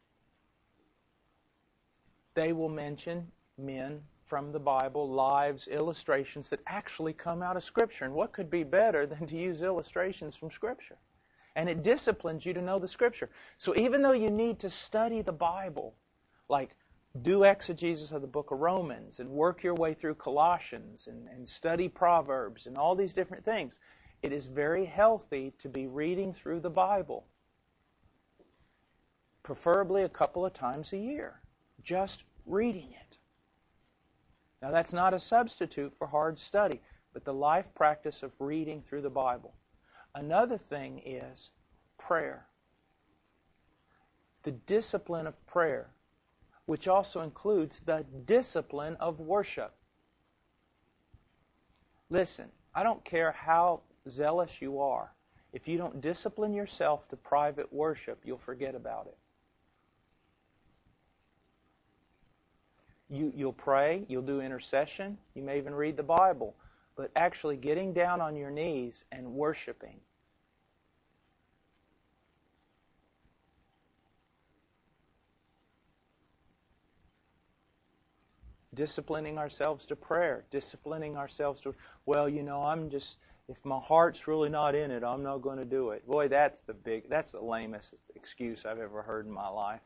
They will mention men from the Bible, lives, illustrations that actually come out of Scripture. And what could be better than to use illustrations from Scripture? And it disciplines you to know the Scripture. So even though you need to study the Bible, like do exegesis of the book of Romans and work your way through Colossians and study Proverbs and all these different things, it is very healthy to be reading through the Bible, preferably a couple of times a year, just reading it. Now that's not a substitute for hard study, but the life practice of reading through the Bible. Another thing is prayer. The discipline of prayer, which also includes the discipline of worship. Listen, I don't care how zealous you are. If you don't discipline yourself to private worship, you'll forget about it. You'll pray, you'll do intercession, you may even read the Bible, but actually getting down on your knees and worshiping. Disciplining ourselves to prayer, disciplining ourselves to, well, if my heart's really not in it, I'm not going to do it. Boy, that's the lamest excuse I've ever heard in my life.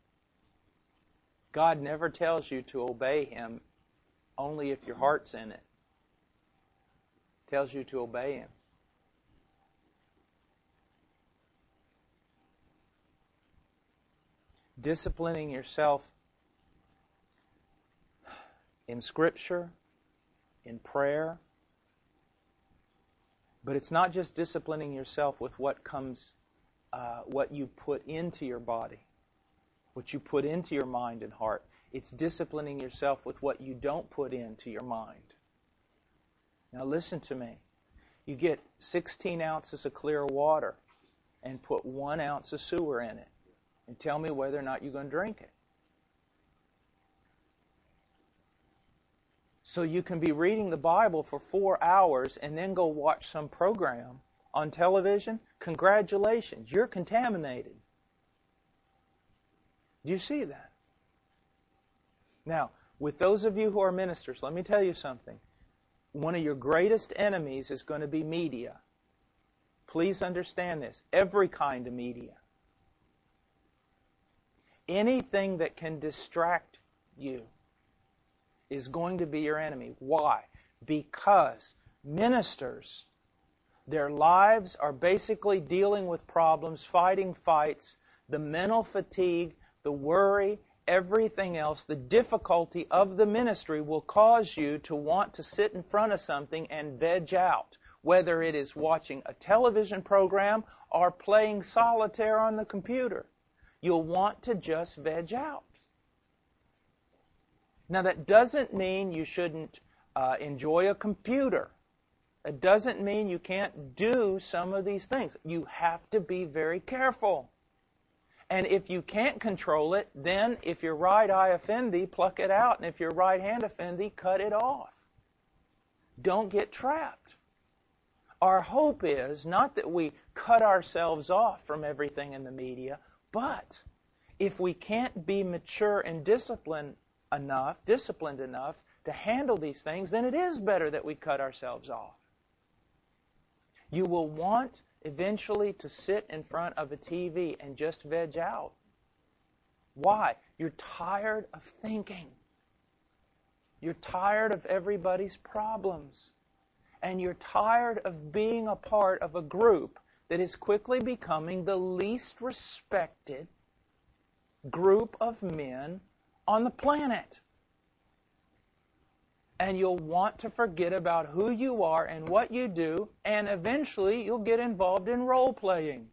God never tells you to obey Him only if your heart's in it. He tells you to obey Him. Disciplining yourself in Scripture, in prayer. But it's not just disciplining yourself with what you put into your body, what you put into your mind and heart. It's disciplining yourself with what you don't put into your mind. Now listen to me. You get 16 ounces of clear water and put 1 ounce of sewer in it. And tell me whether or not you're going to drink it. So you can be reading the Bible for 4 hours and then go watch some program on television. Congratulations, you're contaminated. Do you see that? Now, with those of you who are ministers, let me tell you something. One of your greatest enemies is going to be media. Please understand this. Every kind of media. Anything that can distract you is going to be your enemy. Why? Because ministers, their lives are basically dealing with problems, fighting fights, the mental fatigue, the worry, everything else, the difficulty of the ministry will cause you to want to sit in front of something and veg out, whether it is watching a television program or playing solitaire on the computer. You'll want to just veg out. Now that doesn't mean you shouldn't enjoy a computer. It doesn't mean you can't do some of these things. You have to be very careful. And if you can't control it, then if your right eye offend thee, pluck it out. And if your right hand offend thee, cut it off. Don't get trapped. Our hope is not that we cut ourselves off from everything in the media, but if we can't be mature and disciplined enough to handle these things, then it is better that we cut ourselves off. You will want eventually to sit in front of a TV and just veg out. Why? You're tired of thinking. You're tired of everybody's problems. And you're tired of being a part of a group that is quickly becoming the least respected group of men on the planet. And you'll want to forget about who you are and what you do, and eventually you'll get involved in role-playing.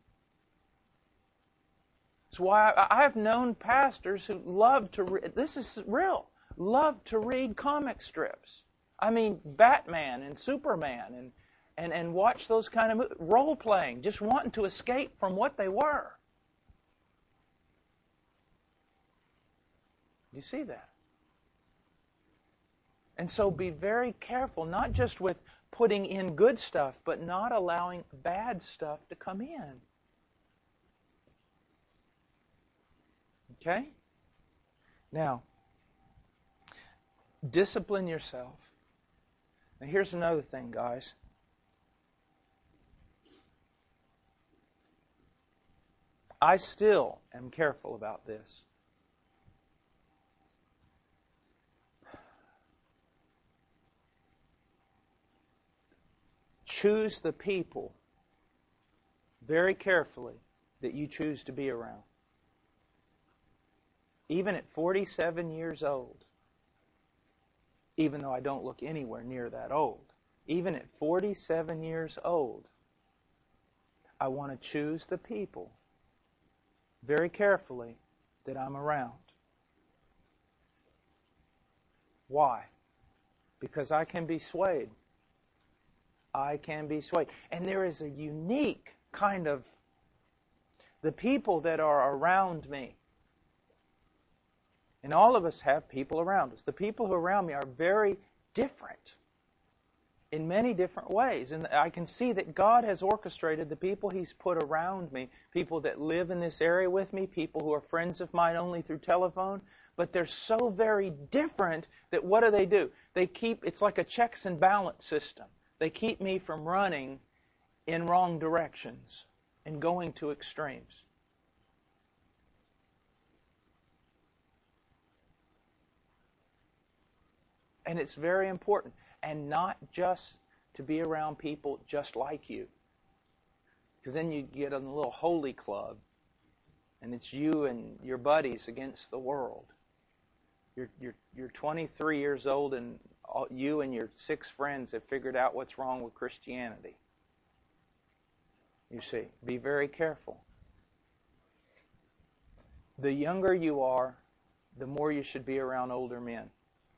That's why I have known pastors who love to read, this is real, love to read comic strips. I mean, Batman and Superman and watch those kind of movies, role-playing, just wanting to escape from what they were. You see that? And so be very careful, not just with putting in good stuff, but not allowing bad stuff to come in. Okay? Now, discipline yourself. Now here's another thing, guys. I still am careful about this. Choose the people very carefully that you choose to be around. Even at 47 years old, even though I don't look anywhere near that old, even at 47 years old, I want to choose the people very carefully that I'm around. Why? Because I can be swayed. I can be swayed. And there is a unique kind of, the people that are around me, and all of us have people around us. The people who are around me are very different in many different ways. And I can see that God has orchestrated the people He's put around me, people that live in this area with me, people who are friends of mine only through telephone, but they're so very different that what do? They keep, it's like a checks and balance system. They keep me from running in wrong directions and going to extremes. And it's very important. And not just to be around people just like you. Because then you get in a little holy club, and it's you and your buddies against the world. You're 23 years old, and you and your 6 friends have figured out what's wrong with Christianity. You see, be very careful. The younger you are, the more you should be around older men.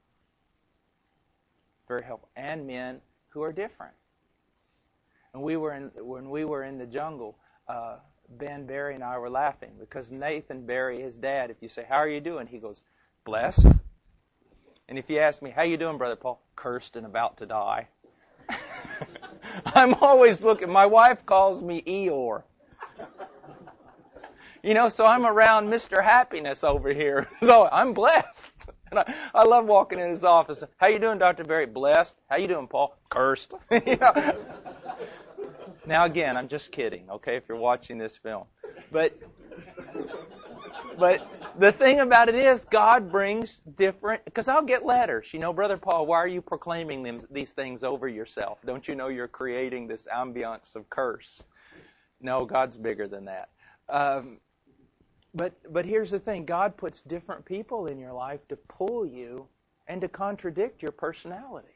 Very helpful. And men who are different. And when we were in the jungle, Ben Barry and I were laughing because Nathan Barry, his dad, if you say, "How are you doing?" he goes, "Blessed." And if you ask me, "How you doing, Brother Paul?" "Cursed and about to die." I'm always looking. My wife calls me Eeyore. So I'm around Mr. Happiness over here. So I'm blessed. And I love walking in his office. "How you doing, Dr. Barry?" "Blessed." "How you doing, Paul?" "Cursed." Now again, I'm just kidding, okay, if you're watching this film. But the thing about it is, God brings different, because I'll get letters. "Brother Paul, why are you proclaiming these things over yourself? Don't you know you're creating this ambiance of curse?" No, God's bigger than that. But here's the thing. God puts different people in your life to pull you and to contradict your personality.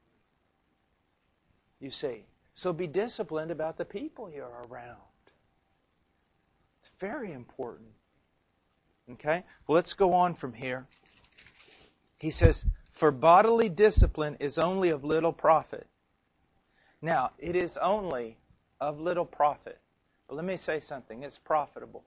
You see. So be disciplined about the people you're around. It's very important. Okay? Well, let's go on from here. He says, "For bodily discipline is only of little profit." Now, it is only of little profit. But let me say something. It's profitable.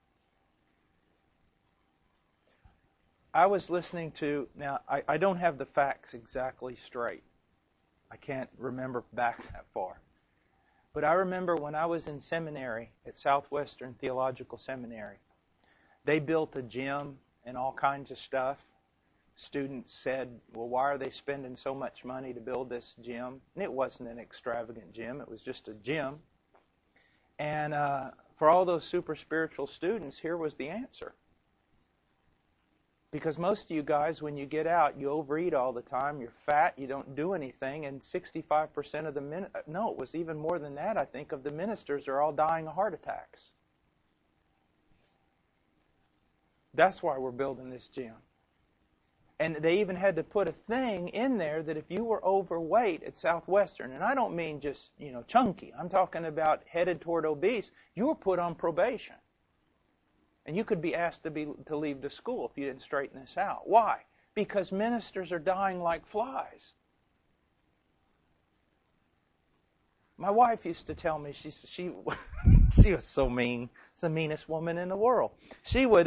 I was listening to, now I don't have the facts exactly straight. I can't remember back that far. But I remember when I was in seminary at Southwestern Theological Seminary, they built a gym and all kinds of stuff. Students said, "Well, why are they spending so much money to build this gym?" And it wasn't an extravagant gym. It was just a gym. And for all those super spiritual students, here was the answer. Because most of you guys, when you get out, you overeat all the time, you're fat, you don't do anything, and 65% of it was even more than that, I think, of the ministers are all dying of heart attacks. That's why we're building this gym. And they even had to put a thing in there that if you were overweight at Southwestern, and I don't mean just, chunky, I'm talking about headed toward obese, you were put on probation. And you could be asked to leave the school if you didn't straighten this out. Why? Because ministers are dying like flies. My wife used to tell me, she was so mean. It's the meanest woman in the world. She was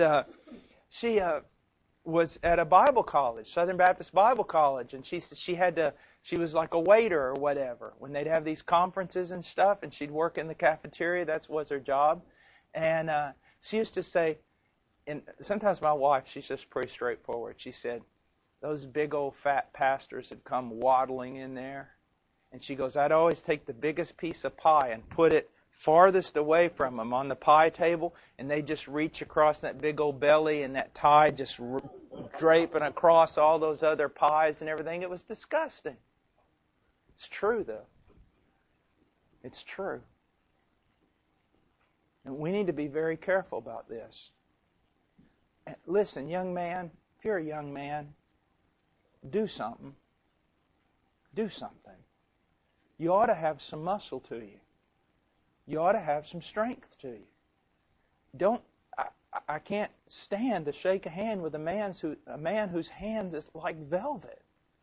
at a Bible college, Southern Baptist Bible College, and she was like a waiter or whatever when they'd have these conferences and stuff, and she'd work in the cafeteria. That was her job. And she used to say, and sometimes my wife, she's just pretty straightforward. She said, those big old fat pastors had come waddling in there. And she goes, "I'd always take the biggest piece of pie and put it farthest away from them on the pie table, and they just reach across that big old belly and that tie just draping across all those other pies and everything. It was disgusting. It's true, though. It's true. And we need to be very careful about this. And listen, young man, if you're a young man, do something. Do something. You ought to have some muscle to you. You ought to have some strength to you. I can't stand to shake a hand with a man whose hands is like velvet.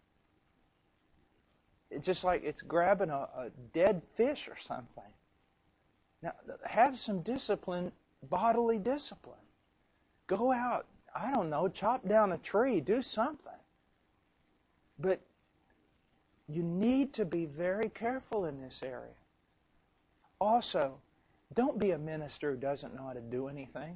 It's just like it's grabbing a dead fish or something. Now, have some discipline, bodily discipline. Go out, I don't know, chop down a tree, do something. But you need to be very careful in this area. Also, don't be a minister who doesn't know how to do anything.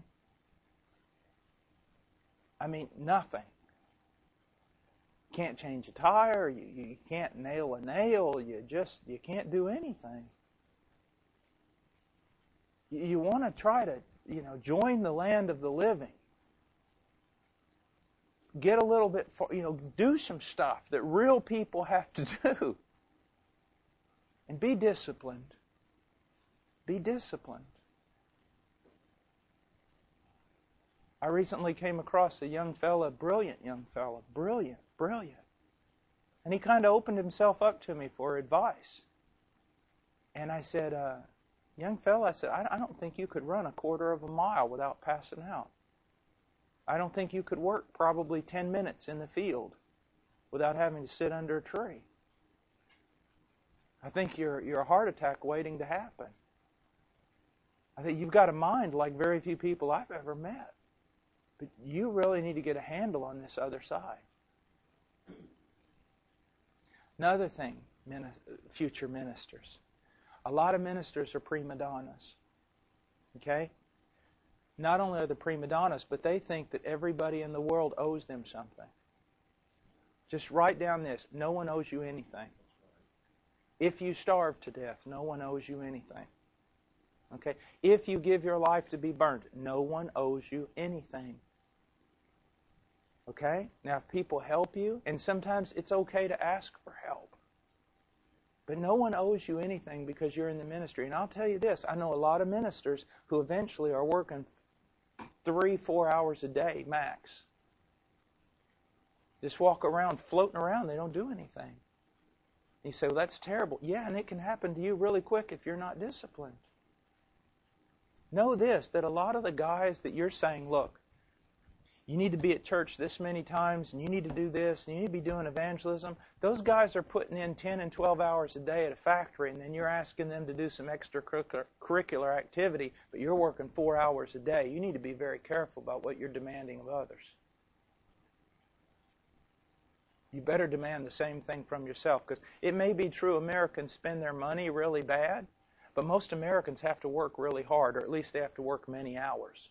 I mean, nothing. You can't change a tire, you can't nail a nail, you can't do anything. You want to try to, join the land of the living. Get a little bit, do some stuff that real people have to do. And be disciplined. Be disciplined. I recently came across a young fella, brilliant young fella, brilliant. And he kind of opened himself up to me for advice. And I said, young fella, I don't think you could run a quarter of a mile without passing out. I don't think you could work probably 10 minutes in the field without having to sit under a tree. I think you're a heart attack waiting to happen. I think you've got a mind like very few people I've ever met. But you really need to get a handle on this other side. Another thing, future ministers. A lot of ministers are prima donnas. Okay? Not only are they prima donnas, but they think that everybody in the world owes them something. Just write down this. No one owes you anything. If you starve to death, no one owes you anything. Okay? If you give your life to be burned, no one owes you anything. Okay? Now, if people help you, and sometimes it's okay to ask for help, but no one owes you anything because you're in the ministry. And I'll tell you this, I know a lot of ministers who eventually are working 3-4 hours a day max. Just walk around, floating around, they don't do anything. You say, well, that's terrible. Yeah, and it can happen to you really quick if you're not disciplined. Know this, that a lot of the guys that you're saying, look, you need to be at church this many times, and you need to do this, and you need to be doing evangelism. Those guys are putting in 10 and 12 hours a day at a factory, and then you're asking them to do some extracurricular activity, but you're working 4 hours a day. You need to be very careful about what you're demanding of others. You better demand the same thing from yourself, because it may be true Americans spend their money really bad, but most Americans have to work really hard, or at least they have to work many hours.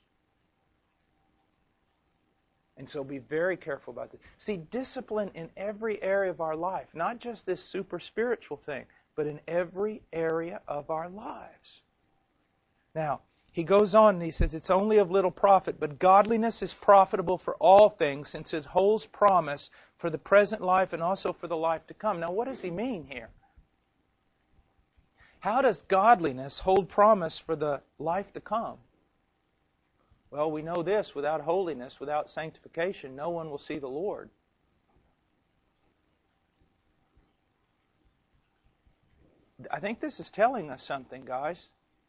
And so be very careful about this. See, discipline in every area of our life, not just this super spiritual thing, but in every area of our lives. Now, he goes on and he says, it's only of little profit, but godliness is profitable for all things, since it holds promise for the present life and also for the life to come. Now, what does he mean here? How does godliness hold promise for the life to come? Well, we know this, without holiness, without sanctification, no one will see the Lord. I think this is telling us something, guys.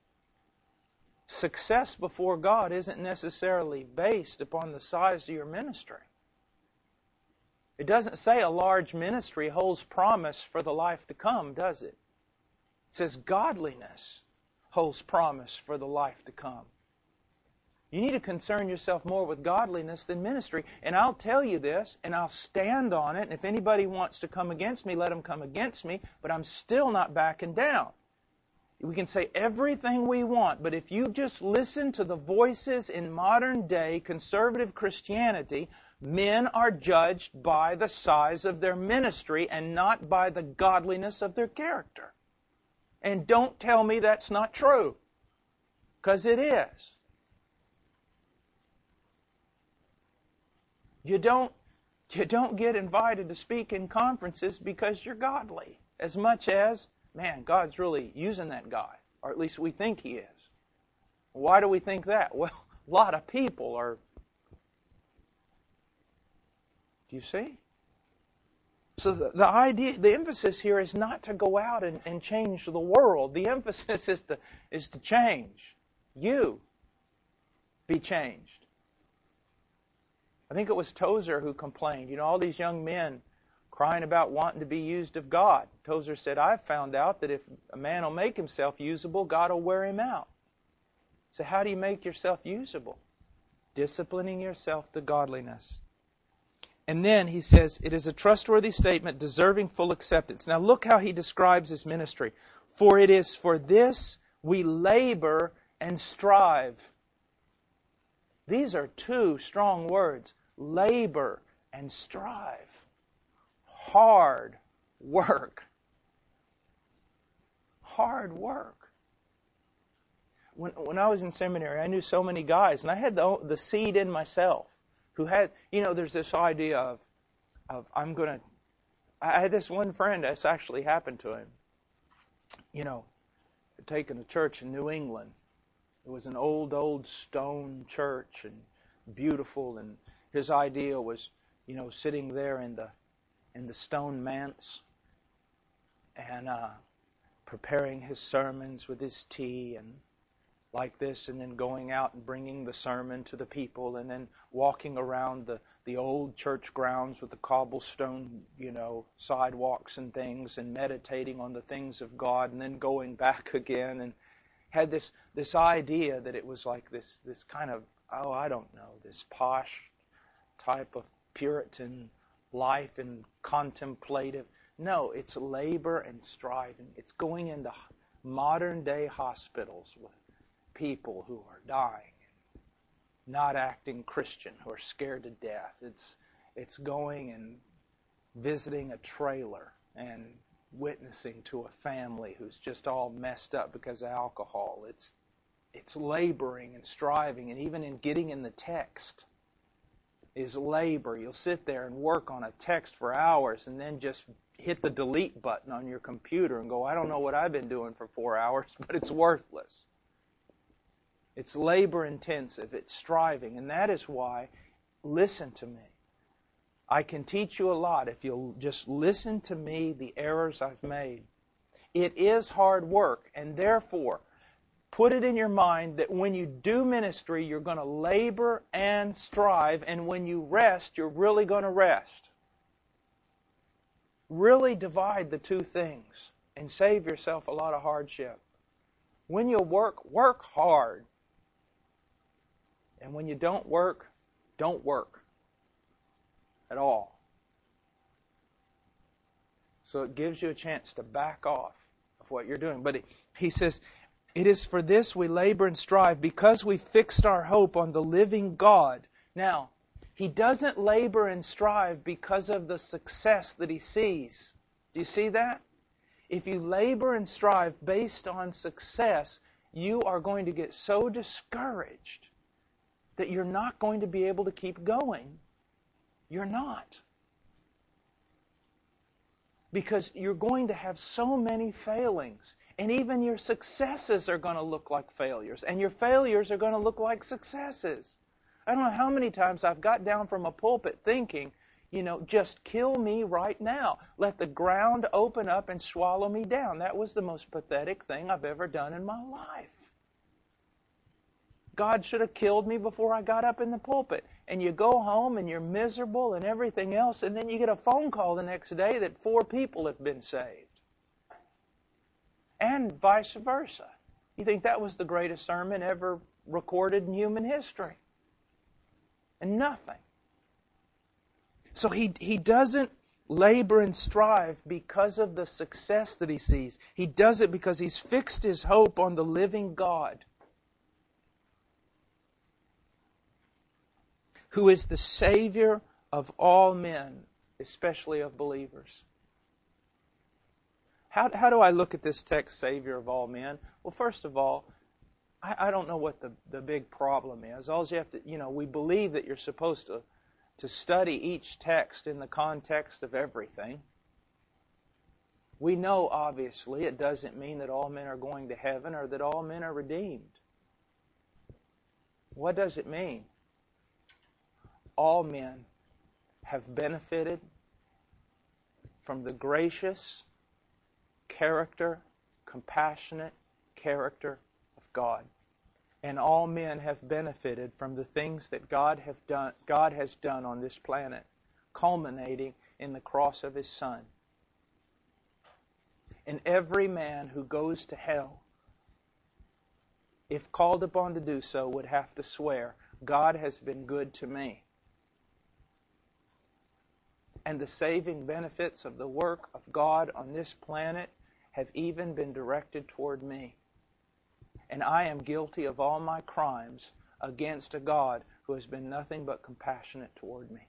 Success before God isn't necessarily based upon the size of your ministry. It doesn't say a large ministry holds promise for the life to come, does it? It says godliness holds promise for the life to come. You need to concern yourself more with godliness than ministry. And I'll tell you this, and I'll stand on it. And if anybody wants to come against me, let them come against me. But I'm still not backing down. We can say everything we want, but if you just listen to the voices in modern day conservative Christianity, men are judged by the size of their ministry and not by the godliness of their character. And don't tell me that's not true. Because it is. You don't get invited to speak in conferences because you're godly, as much as, man, God's really using that guy, or at least we think He is. Why do we think that? Well, a lot of people are. Do you see? So the idea, the emphasis here is not to go out and change the world. The emphasis is to change. You be changed. I think it was Tozer who complained. All these young men crying about wanting to be used of God. Tozer said, I've found out that if a man will make himself usable, God will wear him out. So how do you make yourself usable? Disciplining yourself to godliness. And then he says, it is a trustworthy statement deserving full acceptance. Now look how he describes his ministry. For it is for this we labor and strive. These are two strong words. Labor and strive. Hard work. Hard work. When I was in seminary, I knew so many guys, and I had the seed in myself who had, there's this idea of I had this one friend, that's actually happened to him, taken a church in New England. It was an old stone church and beautiful, and his idea was, sitting there in the stone manse and preparing his sermons with his tea and like this, and then going out and bringing the sermon to the people, and then walking around the old church grounds with the cobblestone, sidewalks and things, and meditating on the things of God, and then going back again, and had this idea that it was like this kind of, this posh type of Puritan life and contemplative. No, it's labor and striving. It's going into modern day hospitals with people who are dying, not acting Christian, who are scared to death. It's going and visiting a trailer and witnessing to a family who's just all messed up because of alcohol. It's laboring and striving, and even in getting in the text is labor. You'll sit there and work on a text for hours and then just hit the delete button on your computer and go, I don't know what I've been doing for 4 hours, but it's worthless. It's labor intensive. It's striving. And that is why, listen to me. I can teach you a lot if you'll just listen to me, the errors I've made. It is hard work, and therefore, put it in your mind that when you do ministry, you're going to labor and strive, and when you rest, you're really going to rest. Really divide the two things and save yourself a lot of hardship. When you work hard. And when you don't work at all. So it gives you a chance to back off of what you're doing. But he says, it is for this we labor and strive, because we fixed our hope on the living God. Now, he doesn't labor and strive because of the success that he sees. Do you see that? If you labor and strive based on success, you are going to get so discouraged that you're not going to be able to keep going. You're not. Because you're going to have so many failings. And even your successes are going to look like failures. And your failures are going to look like successes. I don't know how many times I've got down from a pulpit thinking, just kill me right now. Let the ground open up and swallow me down. That was the most pathetic thing I've ever done in my life. God should have killed me before I got up in the pulpit. And you go home and you're miserable and everything else, and then you get a phone call the next day that 4 people have been saved. And vice versa. You think that was the greatest sermon ever recorded in human history. And nothing. So he doesn't labor and strive because of the success that he sees. He does it because he's fixed his hope on the living God, who is the Savior of all men, especially of believers. How do I look at this text, Savior of all men? Well, first of all, I don't know what the big problem is. All you have to, we believe that you're supposed to study each text in the context of everything. We know, obviously, it doesn't mean that all men are going to heaven or that all men are redeemed. What does it mean? All men have benefited from the gracious character, compassionate character of God. And all men have benefited from the things that God has done on this planet, culminating in the cross of His Son. And every man who goes to hell, if called upon to do so, would have to swear, God has been good to me. And the saving benefits of the work of God on this planet have even been directed toward me. And I am guilty of all my crimes against a God who has been nothing but compassionate toward me.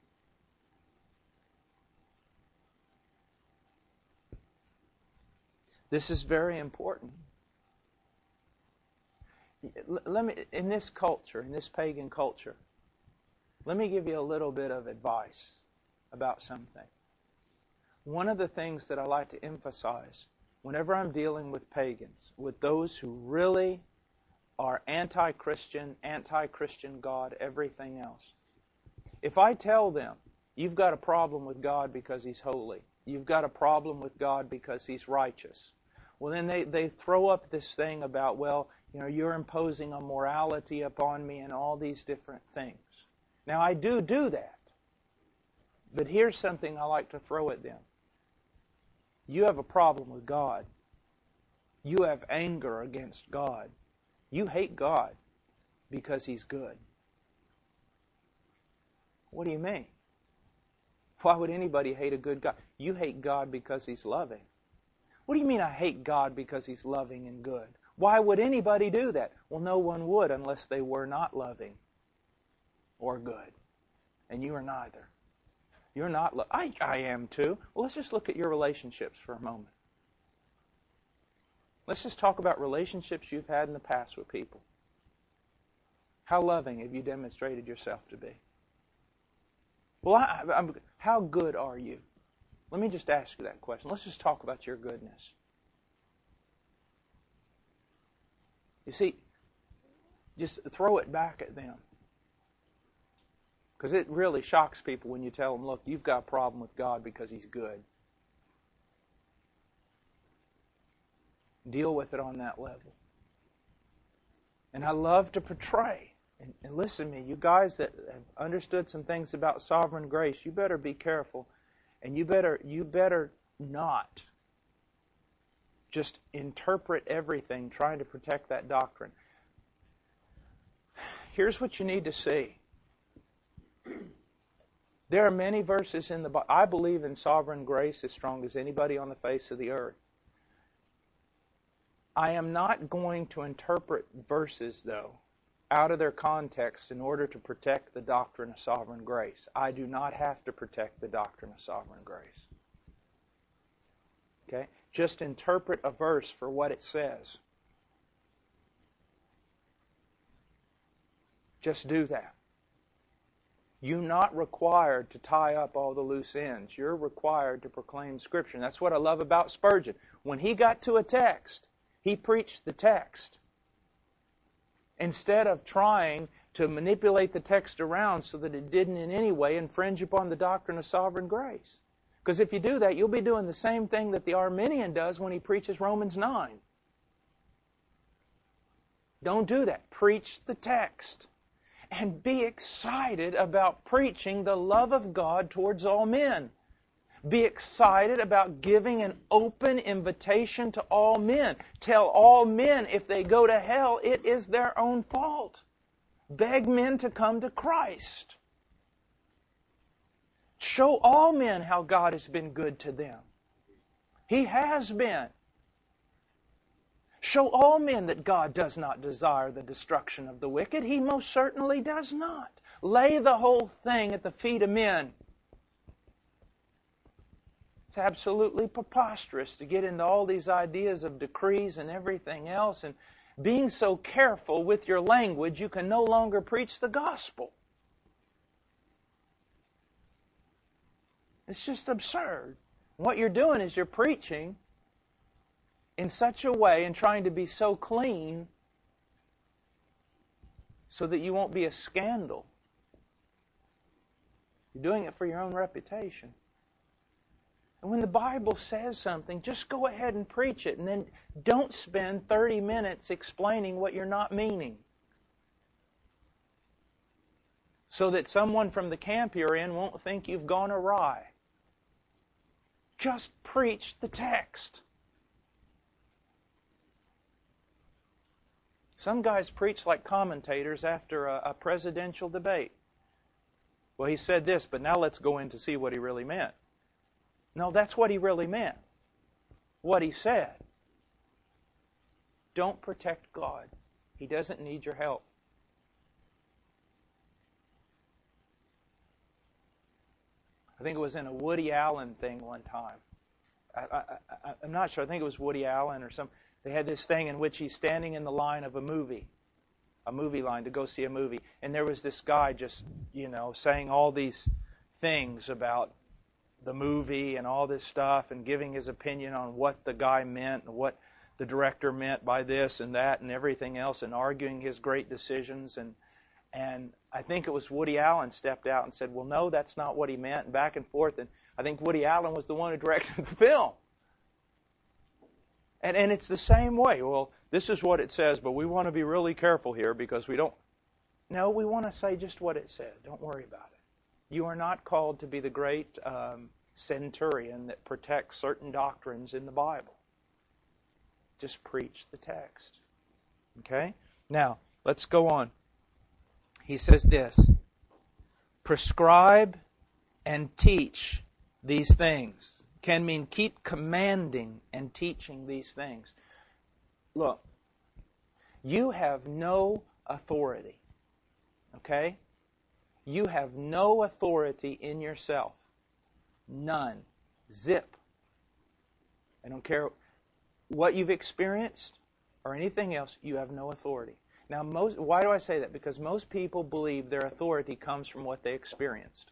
This is very important. In this culture, in this pagan culture, let me give you a little bit of advice about something. One of the things that I like to emphasize whenever I'm dealing with pagans, with those who really are anti-Christian God, everything else, if I tell them, you've got a problem with God because He's holy, you've got a problem with God because He's righteous, well, then they throw up this thing about, well, you're imposing a morality upon me and all these different things. Now, I do that. But here's something I like to throw at them. You have a problem with God. You have anger against God. You hate God because He's good. What do you mean? Why would anybody hate a good God? You hate God because He's loving. What do you mean I hate God because He's loving and good? Why would anybody do that? Well, no one would unless they were not loving or good. And you are neither. You're not. I am too. Well, let's just look at your relationships for a moment. Let's just talk about relationships you've had in the past with people. How loving have you demonstrated yourself to be? Well, how good are you? Let me just ask you that question. Let's just talk about your goodness. You see, just throw it back at them. Because it really shocks people when you tell them, look, you've got a problem with God because He's good. Deal with it on that level. And I love to portray. And listen to me, you guys that have understood some things about sovereign grace, you better be careful. And you better not just interpret everything trying to protect that doctrine. Here's what you need to see. There are many verses in the Bible. I believe in sovereign grace as strong as anybody on the face of the earth. I am not going to interpret verses, though, out of their context in order to protect the doctrine of sovereign grace. I do not have to protect the doctrine of sovereign grace. Okay? Just interpret a verse for what it says. Just do that. You're not required to tie up all the loose ends. You're required to proclaim Scripture. And that's what I love about Spurgeon. When he got to a text, he preached the text. Instead of trying to manipulate the text around so that it didn't in any way infringe upon the doctrine of sovereign grace. Because if you do that, you'll be doing the same thing that the Arminian does when he preaches Romans 9. Don't do that. Preach the text. And be excited about preaching the love of God towards all men. Be excited about giving an open invitation to all men. Tell all men if they go to hell, it is their own fault. Beg men to come to Christ. Show all men how God has been good to them. He has been. Show all men that God does not desire the destruction of the wicked. He most certainly does not. Lay the whole thing at the feet of men. It's absolutely preposterous to get into all these ideas of decrees and everything else. And being so careful with your language, you can no longer preach the gospel. It's just absurd. What you're doing is you're preaching in such a way and trying to be so clean so that you won't be a scandal. You're doing it for your own reputation. And when the Bible says something, just go ahead and preach it, and then don't spend 30 minutes explaining what you're not meaning, so that someone from the camp you're in won't think you've gone awry. Just preach the text. Some guys preach like commentators after a presidential debate. Well, he said this, but now let's go in to see what he really meant. No, that's what he really meant. What he said. Don't protect God. He doesn't need your help. I think it was in a Woody Allen thing one time. I'm not sure. I think it was Woody Allen or some. They had this thing in which he's standing in the line of a movie line to go see a movie. And there was this guy just, saying all these things about the movie and all this stuff and giving his opinion on what the guy meant and what the director meant by this and that and everything else and arguing his great decisions. And I think it was Woody Allen stepped out and said, well, no, that's not what he meant, and back and forth. And I think Woody Allen was the one who directed the film. And it's the same way. Well, this is what it says, but we want to be really careful here because we don't. No, we want to say just what it said. Don't worry about it. You are not called to be the great centurion that protects certain doctrines in the Bible. Just preach the text. Okay? Now, let's go on. He says this, prescribe and teach these things. Can mean keep commanding and teaching these things. Look, you have no authority. Okay? You have no authority in yourself. None. Zip. I don't care what you've experienced or anything else, you have no authority. Now, why do I say that? Because most people believe their authority comes from what they experienced.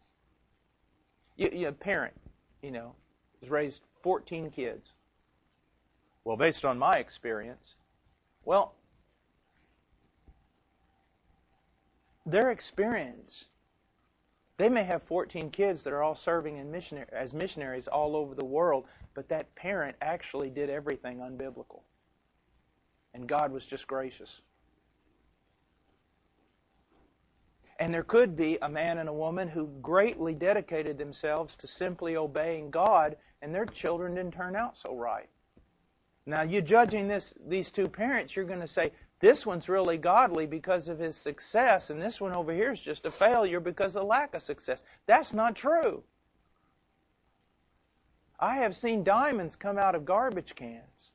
A parent, has raised 14 kids. Well, based on my experience, their experience, they may have 14 kids that are all serving as missionaries all over the world, but that parent actually did everything unbiblical. And God was just gracious. And there could be a man and a woman who greatly dedicated themselves to simply obeying God, and their children didn't turn out so right. Now, you judging these two parents, you're going to say, this one's really godly because of his success, and this one over here is just a failure because of lack of success. That's not true. I have seen diamonds come out of garbage cans.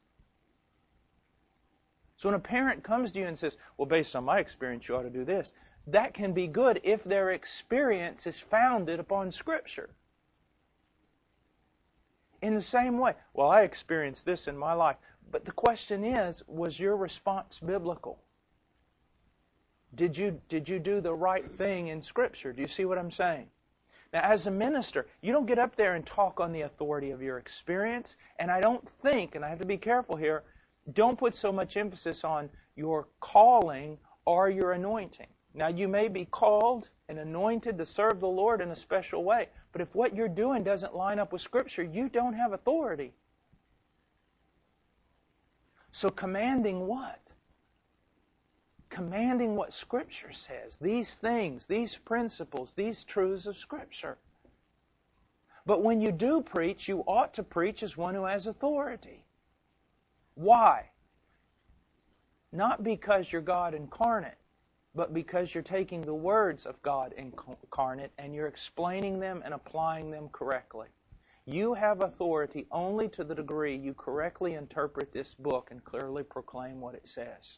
So when a parent comes to you and says, well, based on my experience, you ought to do this, that can be good if their experience is founded upon Scripture. In the same way, well, I experienced this in my life. But the question is, was your response biblical? Did you do the right thing in Scripture? Do you see what I'm saying? Now, as a minister, you don't get up there and talk on the authority of your experience. And I don't think, and I have to be careful here, don't put so much emphasis on your calling or your anointing. Now, you may be called and anointed to serve the Lord in a special way, but if what you're doing doesn't line up with Scripture, you don't have authority. So commanding what? Commanding what Scripture says. These things, these principles, these truths of Scripture. But when you do preach, you ought to preach as one who has authority. Why? Not because you're God incarnate, but because you're taking the words of God incarnate and you're explaining them and applying them correctly. You have authority only to the degree you correctly interpret this book and clearly proclaim what it says.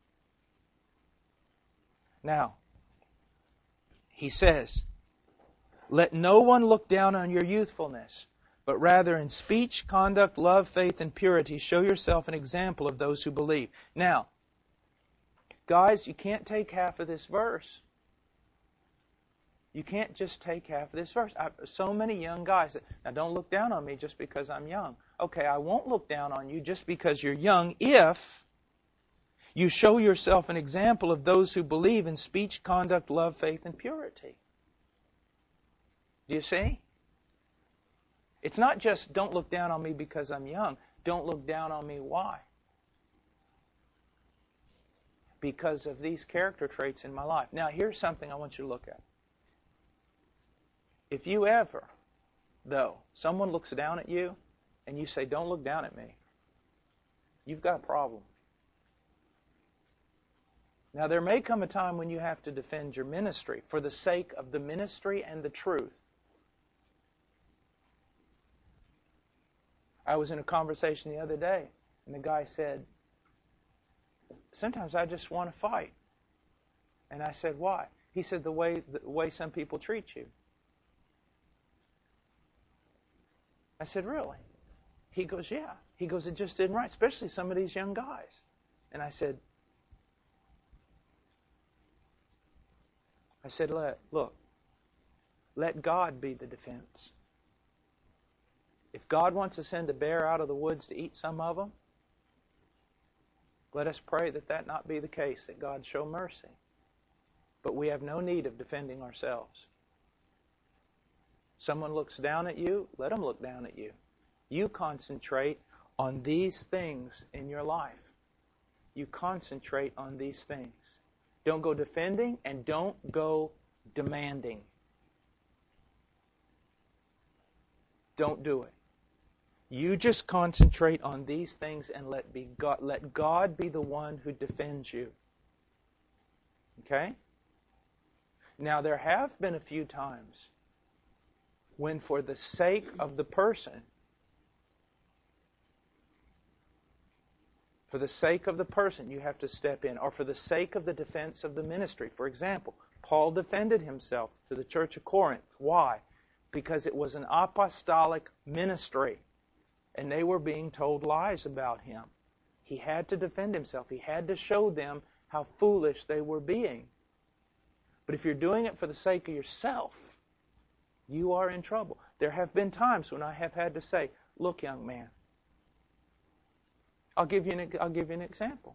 Now, he says, let no one look down on your youthfulness, but rather in speech, conduct, love, faith, and purity, show yourself an example of those who believe. Now, guys, you can't take half of this verse. You can't just take half of this verse. So many young guys that, now don't look down on me just because I'm young. Okay, I won't look down on you just because you're young if you show yourself an example of those who believe in speech, conduct, love, faith, and purity. Do you see? It's not just don't look down on me because I'm young. Don't look down on me. Why? Because of these character traits in my life. Now, here's something I want you to look at. If you ever, though, someone looks down at you and you say, don't look down at me, you've got a problem. Now, there may come a time when you have to defend your ministry for the sake of the ministry and the truth. I was in a conversation the other day, and the guy said, sometimes I just want to fight. And I said, why? He said, the way some people treat you. I said, really? He goes, yeah. He goes, it just isn't right, especially some of these young guys. And I said, look, let God be the defense. If God wants to send a bear out of the woods to eat some of them, let us pray that that not be the case, that God show mercy. But we have no need of defending ourselves. Someone looks down at you, let them look down at you. You concentrate on these things in your life. You concentrate on these things. Don't go defending and don't go demanding. Don't do it. You just concentrate on these things and let God be the one who defends you. Okay? Now, there have been a few times when for the sake of the person, you have to step in, or for the sake of the defense of the ministry. For example, Paul defended himself to the church of Corinth. Why? Because it was an apostolic ministry, and they were being told lies about him. He had to defend himself. He had to show them how foolish they were being. But if you're doing it for the sake of yourself, you are in trouble. There have been times when I have had to say, look, young man, I'll give you an example.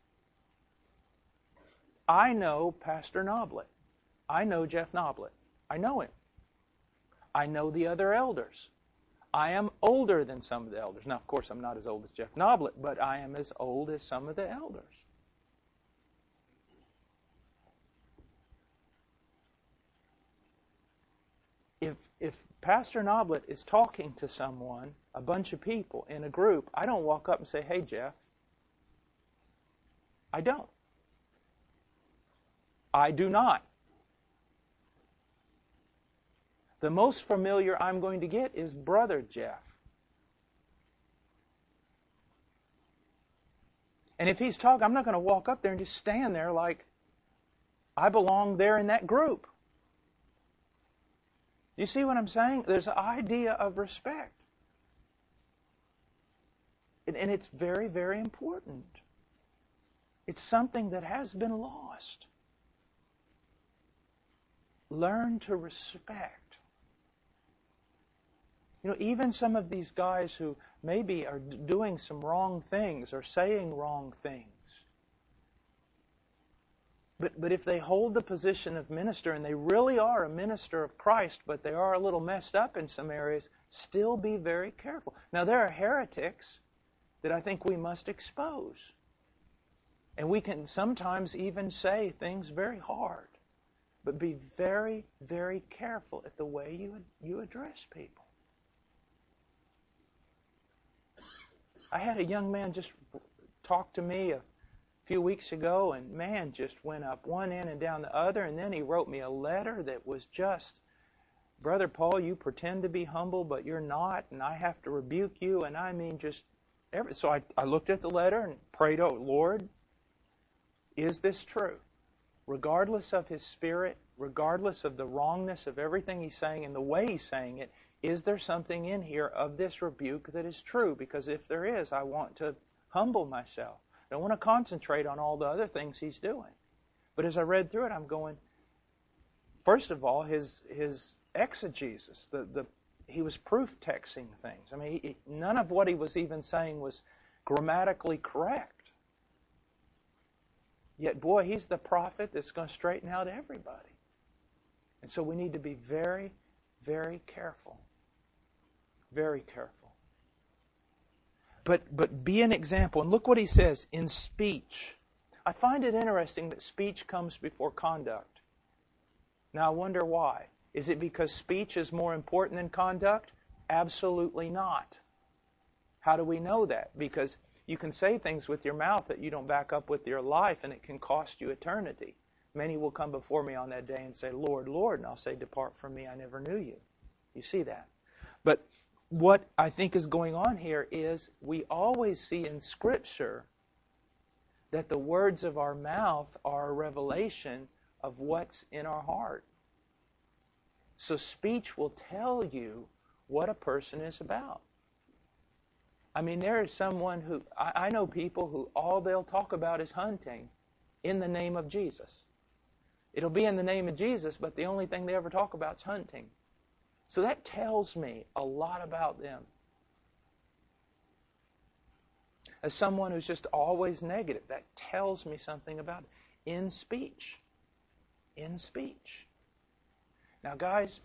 I know Pastor Noblet. I know Jeff Noblet. I know him. I know the other elders. I am older than some of the elders. Now, of course, I'm not as old as Jeff Noblet, but I am as old as some of the elders. If Pastor Noblet is talking to someone, a bunch of people in a group, I don't walk up and say, hey, Jeff. I don't. I do not. The most familiar I'm going to get is Brother Jeff. And if he's talking, I'm not going to walk up there and just stand there like I belong there in that group. You see what I'm saying? There's an idea of respect. And it's very, very important. It's something that has been lost. Learn to respect. You know, even some of these guys who maybe are doing some wrong things or saying wrong things. But if they hold the position of minister and they really are a minister of Christ, but they are a little messed up in some areas, still be very careful. Now, there are heretics that I think we must expose. And we can sometimes even say things very hard. But be very, very careful at the way you address people. I had a young man just talk to me a few weeks ago, and man just went up one end and down the other, and then he wrote me a letter that was just, Brother Paul, you pretend to be humble, but you're not, and I have to rebuke you, and I mean just so I looked at the letter and prayed, oh, Lord, is this true? Regardless of his spirit, regardless of the wrongness of everything he's saying and the way he's saying it, is there something in here of this rebuke that is true? Because if there is, I want to humble myself. I don't want to concentrate on all the other things he's doing. But as I read through it, I'm going, first of all, his exegesis, he was proof texting things. I mean, none of what he was even saying was grammatically correct. Yet, boy, he's the prophet that's going to straighten out everybody. And so we need to be very, very careful. Very careful. But be an example. And look what he says in speech. I find it interesting that speech comes before conduct. Now, I wonder why. Is it because speech is more important than conduct? Absolutely not. How do we know that? Because you can say things with your mouth that you don't back up with your life, and it can cost you eternity. Many will come before me on that day and say, Lord, Lord, and I'll say, depart from me, I never knew you. You see that? But what I think is going on here is we always see in Scripture that the words of our mouth are a revelation of what's in our heart. So speech will tell you what a person is about. I mean, there is someone who, I know people who all they'll talk about is hunting in the name of Jesus. It'll be in the name of Jesus, but the only thing they ever talk about is hunting. So that tells me a lot about them. As someone who's just always negative, that tells me something about it. In speech. In speech. Now, guys,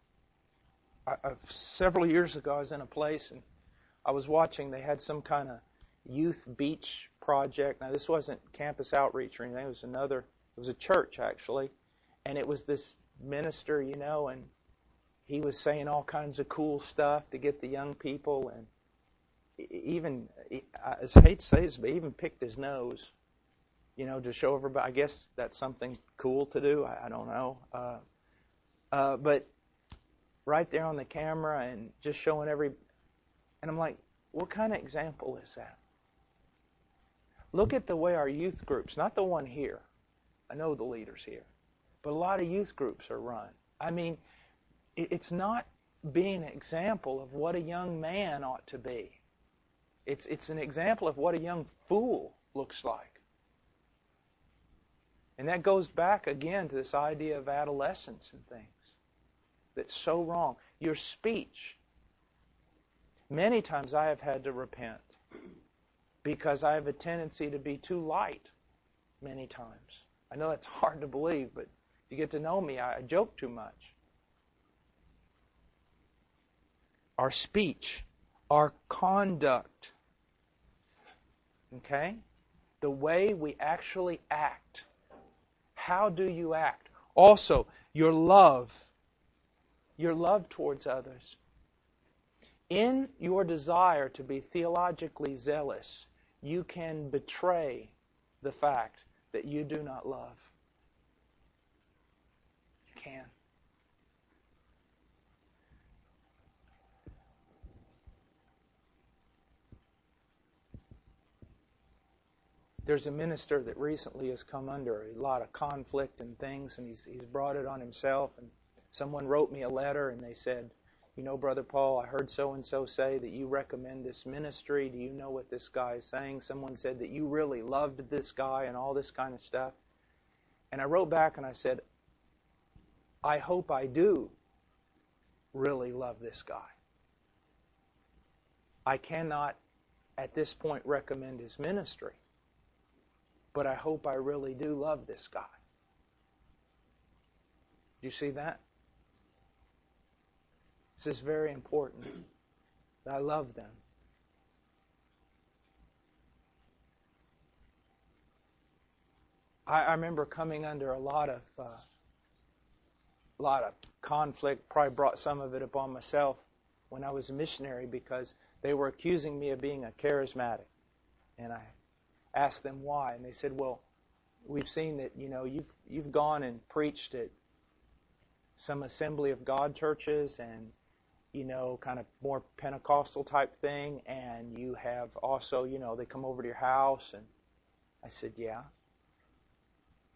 several years ago I was in a place and I was watching, they had some kind of youth beach project. Now, this wasn't campus outreach or anything. It was a church, actually. And it was this minister, and he was saying all kinds of cool stuff to get the young people. And even, I hate to say this, but he even picked his nose, to show everybody. I guess that's something cool to do. I don't know. But right there on the camera and just showing and I'm like, what kind of example is that? Look at the way our youth groups, not the one here, I know the leaders here, but a lot of youth groups are run. I mean, it's not being an example of what a young man ought to be. It's an example of what a young fool looks like. And that goes back again to this idea of adolescence and things. That's so wrong. Your speech. Many times I have had to repent because I have a tendency to be too light many times. I know that's hard to believe, but if you get to know me, I joke too much. Our speech, our conduct, okay? The way we actually act. How do you act? Also, your love towards others. In your desire to be theologically zealous, you can betray the fact that you do not love. You can. There's a minister that recently has come under a lot of conflict and things, and he's brought it on himself. And someone wrote me a letter, and they said, Brother Paul, I heard so-and-so say that you recommend this ministry. Do you know what this guy is saying? Someone said that you really loved this guy and all this kind of stuff. And I wrote back and I said, I hope I do really love this guy. I cannot, at this point, recommend his ministry. But I hope I really do love this guy. Do you see that? This is very important. I love them. I remember coming under a lot of conflict. Probably brought some of it upon myself when I was a missionary because they were accusing me of being a charismatic, and I asked them why, and they said, "Well, we've seen that you've gone and preached at some Assembly of God churches and kind of more Pentecostal type thing, and you have also, they come over to your house." And I said, "Yeah."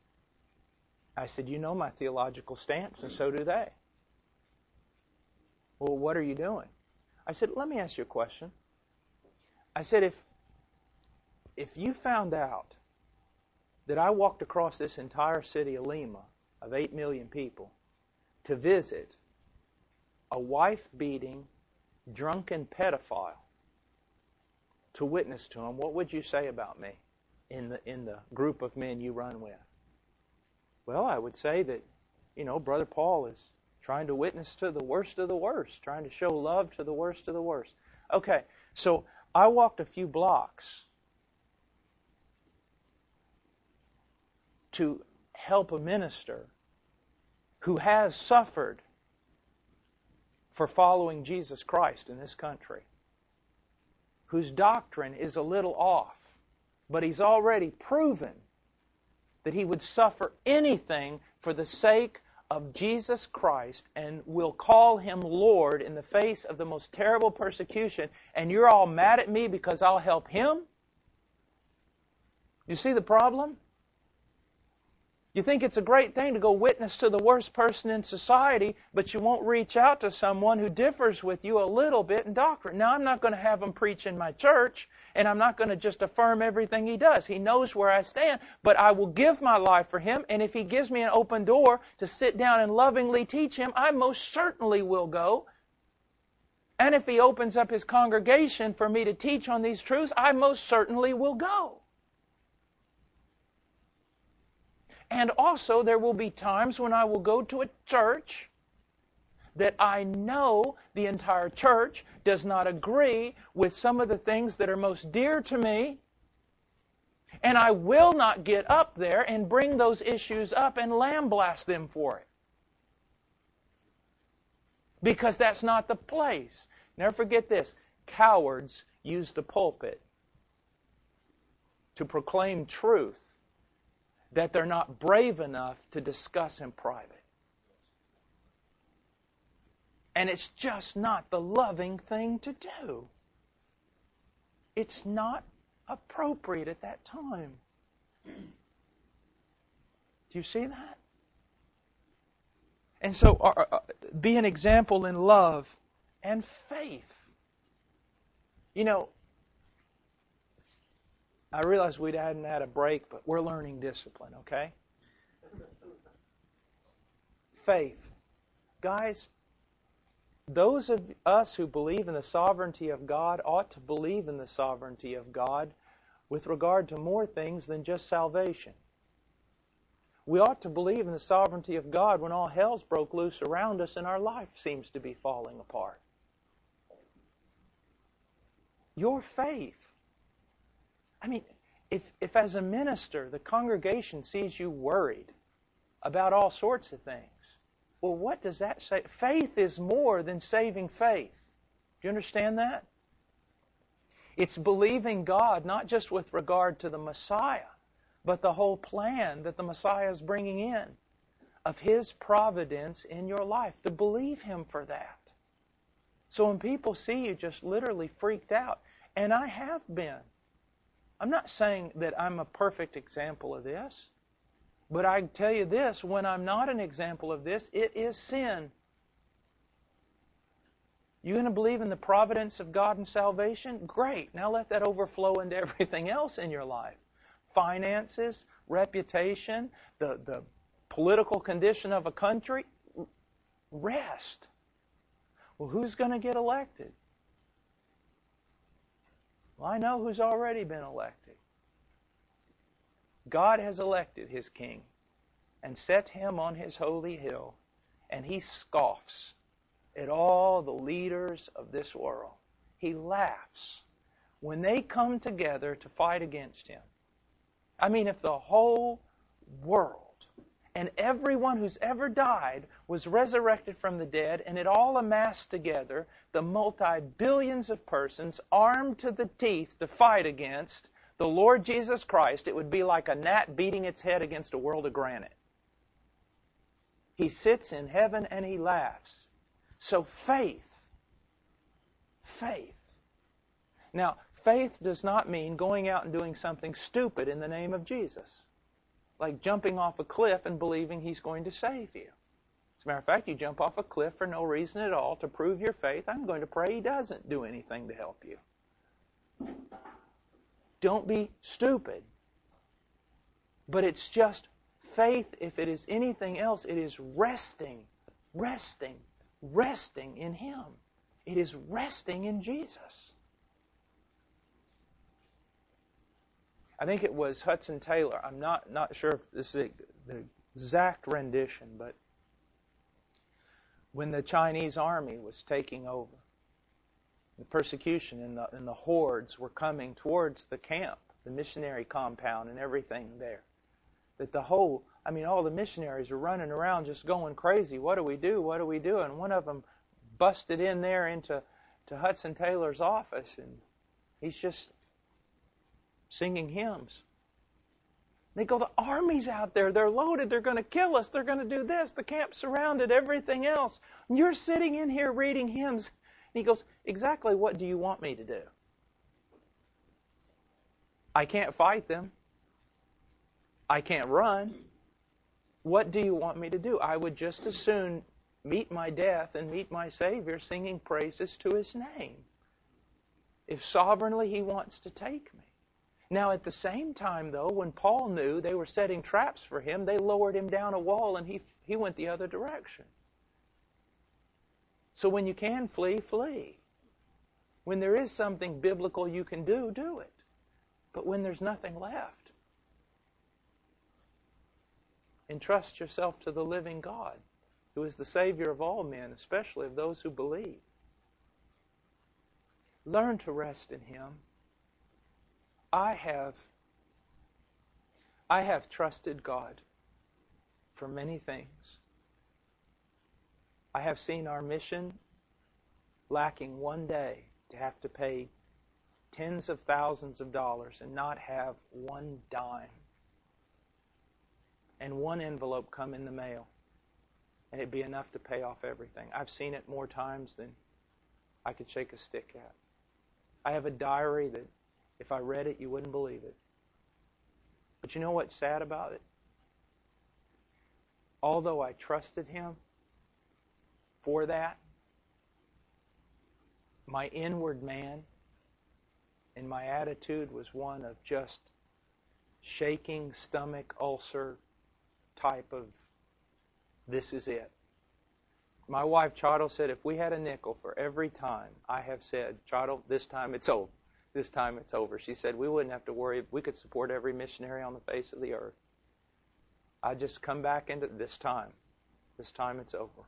I said, "You know my theological stance, and so do they." Well, what are you doing? I said, let me ask you a question. I said, if you found out that I walked across this entire city of Lima, of 8 million people, to visit a wife-beating, drunken pedophile, to witness to him, what would you say about me in the group of men you run with? Well, I would say that, Brother Paul is trying to witness to the worst of the worst, trying to show love to the worst of the worst. Okay, so I walked a few blocks to help a minister who has suffered for following Jesus Christ in this country, whose doctrine is a little off, but he's already proven that he would suffer anything for the sake of Jesus Christ and will call Him Lord in the face of the most terrible persecution, and you're all mad at me because I'll help him? You see the problem? You think it's a great thing to go witness to the worst person in society, but you won't reach out to someone who differs with you a little bit in doctrine. Now, I'm not going to have him preach in my church, and I'm not going to just affirm everything he does. He knows where I stand, but I will give my life for him, and if he gives me an open door to sit down and lovingly teach him, I most certainly will go. And if he opens up his congregation for me to teach on these truths, I most certainly will go. And also, there will be times when I will go to a church that I know the entire church does not agree with some of the things that are most dear to me, and I will not get up there and bring those issues up and lambaste them for it. Because that's not the place. Never forget this. Cowards use the pulpit to proclaim truth that they're not brave enough to discuss in private. And it's just not the loving thing to do. It's not appropriate at that time. Do you see that? And so be an example in love and faith. I realize we hadn't had a break, but we're learning discipline, okay? Faith. Guys, those of us who believe in the sovereignty of God ought to believe in the sovereignty of God with regard to more things than just salvation. We ought to believe in the sovereignty of God when all hell's broke loose around us and our life seems to be falling apart. Your faith. I mean, if as a minister the congregation sees you worried about all sorts of things, well, what does that say? Faith is more than saving faith. Do you understand that? It's believing God not just with regard to the Messiah, but the whole plan that the Messiah is bringing in of His providence in your life, to believe Him for that. So when people see you just literally freaked out, and I have been, I'm not saying that I'm a perfect example of this, but I tell you this, when I'm not an example of this, it is sin. You going to believe in the providence of God and salvation? Great. Now let that overflow into everything else in your life. Finances, reputation, the political condition of a country. Rest. Well, who's going to get elected? Well, I know who's already been elected. God has elected His king and set him on His holy hill, and He scoffs at all the leaders of this world. He laughs when they come together to fight against Him. I mean, if the whole world and everyone who's ever died was resurrected from the dead, and it all amassed together, the multi-billions of persons armed to the teeth to fight against the Lord Jesus Christ, it would be like a gnat beating its head against a world of granite. He sits in heaven and He laughs. So faith. Now, faith does not mean going out and doing something stupid in the name of Jesus, like jumping off a cliff and believing He's going to save you. As a matter of fact, you jump off a cliff for no reason at all to prove your faith. I'm going to pray he doesn't do anything to help you. Don't be stupid. But it's just faith. If it is anything else, it is resting in Him. It is resting in Jesus. I think it was Hudson Taylor. I'm not sure if this is the exact rendition, but when the Chinese army was taking over, the persecution and the hordes were coming towards the camp, the missionary compound and everything there, that all the missionaries were running around just going crazy. What do we do? What do we do? And one of them busted in there into Hudson Taylor's office, and he's just singing hymns. They go, the army's out there. They're loaded. They're going to kill us. They're going to do this. The camp's surrounded, everything else. And you're sitting in here reading hymns. And he goes, exactly what do you want me to do? I can't fight them. I can't run. What do you want me to do? I would just as soon meet my death and meet my Savior singing praises to His name, if sovereignly He wants to take me. Now, at the same time, though, when Paul knew they were setting traps for him, they lowered him down a wall and he went the other direction. So when you can flee, flee. When there is something biblical you can do, do it. But when there's nothing left, entrust yourself to the living God, who is the Savior of all men, especially of those who believe. Learn to rest in Him. I have trusted God for many things. I have seen our mission lacking one day to have to pay tens of thousands of dollars and not have one dime. And one envelope come in the mail. And it'd be enough to pay off everything. I've seen it more times than I could shake a stick at. I have a diary that if I read it, you wouldn't believe it. But you know what's sad about it? Although I trusted Him for that, my inward man and my attitude was one of just shaking stomach ulcer type of, this is it. My wife, Chotto, said if we had a nickel for every time I have said, Chotto, this time it's over. This time it's over. She said we wouldn't have to worry. We could support every missionary on the face of the earth. I just come back into this time. This time it's over.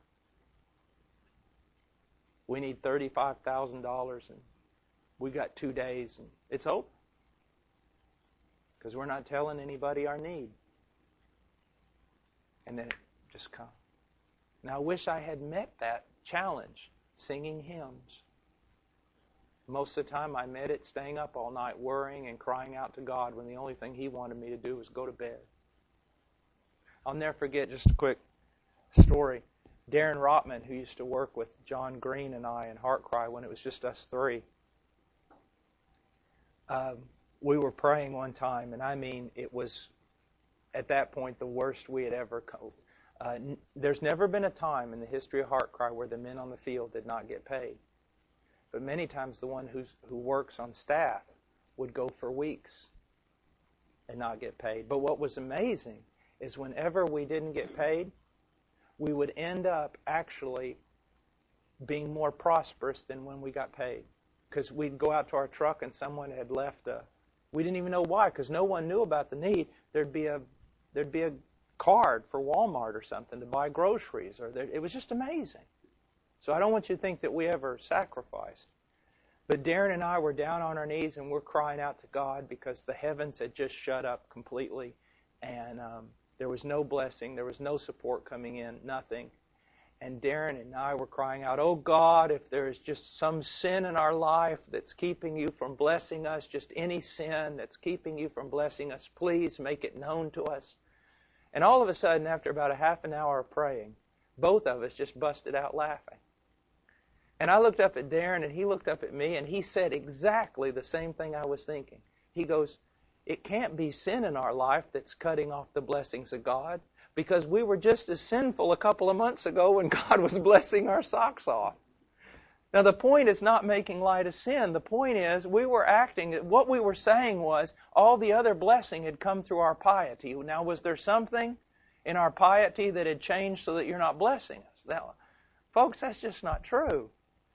We need $35,000 and we got 2 days and it's over. Because we're not telling anybody our need. And then it just comes. Now I wish I had met that challenge, singing hymns. Most of the time I met it staying up all night worrying and crying out to God when the only thing He wanted me to do was go to bed. I'll never forget, just a quick story. Darren Rotman, who used to work with John Green and I in Heart Cry when it was just us three, we were praying one time, and I mean, it was at that point the worst we had ever come. There's never been a time in the history of Heart Cry where the men on the field did not get paid. But many times the one who works on staff would go for weeks and not get paid. But what was amazing is whenever we didn't get paid, we would end up actually being more prosperous than when we got paid. Because we'd go out to our truck and someone had left we didn't even know why, because no one knew about the need. There'd be a card for Walmart or something to buy groceries. It was just amazing. So I don't want you to think that we ever sacrificed. But Darren and I were down on our knees and we're crying out to God because the heavens had just shut up completely. And there was no blessing. There was no support coming in. Nothing. And Darren and I were crying out, oh God, if there is just some sin in our life that's keeping You from blessing us, just any sin that's keeping You from blessing us, please make it known to us. And all of a sudden, after about a half an hour of praying, both of us just busted out laughing. And I looked up at Darren, and he looked up at me, and he said exactly the same thing I was thinking. He goes, it can't be sin in our life that's cutting off the blessings of God. because we were just as sinful a couple of months ago when God was blessing our socks off. Now, the point is not making light of sin. The point is we were acting, what we were saying was all the other blessing had come through our piety. Now, was there something in our piety that had changed so that you're not blessing us? Now, folks, that's just not true.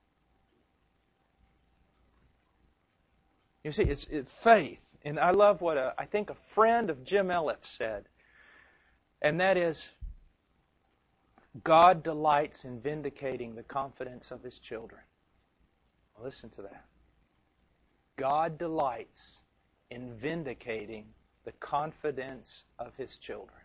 You see, it's faith. And I love what I think a friend of Jim Elliff said. And that is, God delights in vindicating the confidence of His children. Listen to that. God delights in vindicating the confidence of His children.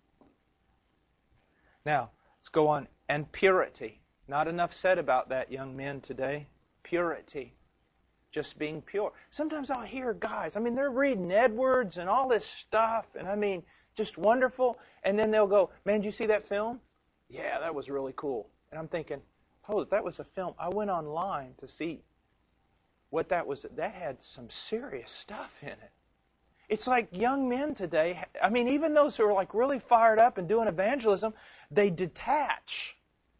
Now, let's go on. And purity. Not enough said about that, young men, today. Purity. Just being pure. Sometimes I'll hear guys, they're reading Edwards and all this stuff, and just wonderful. And then they'll go, man, did you see that film? Yeah, that was really cool. And I'm thinking, that was a film. I went online to see what that was. That had some serious stuff in it. It's like young men today, even those who are like really fired up and doing evangelism, they detach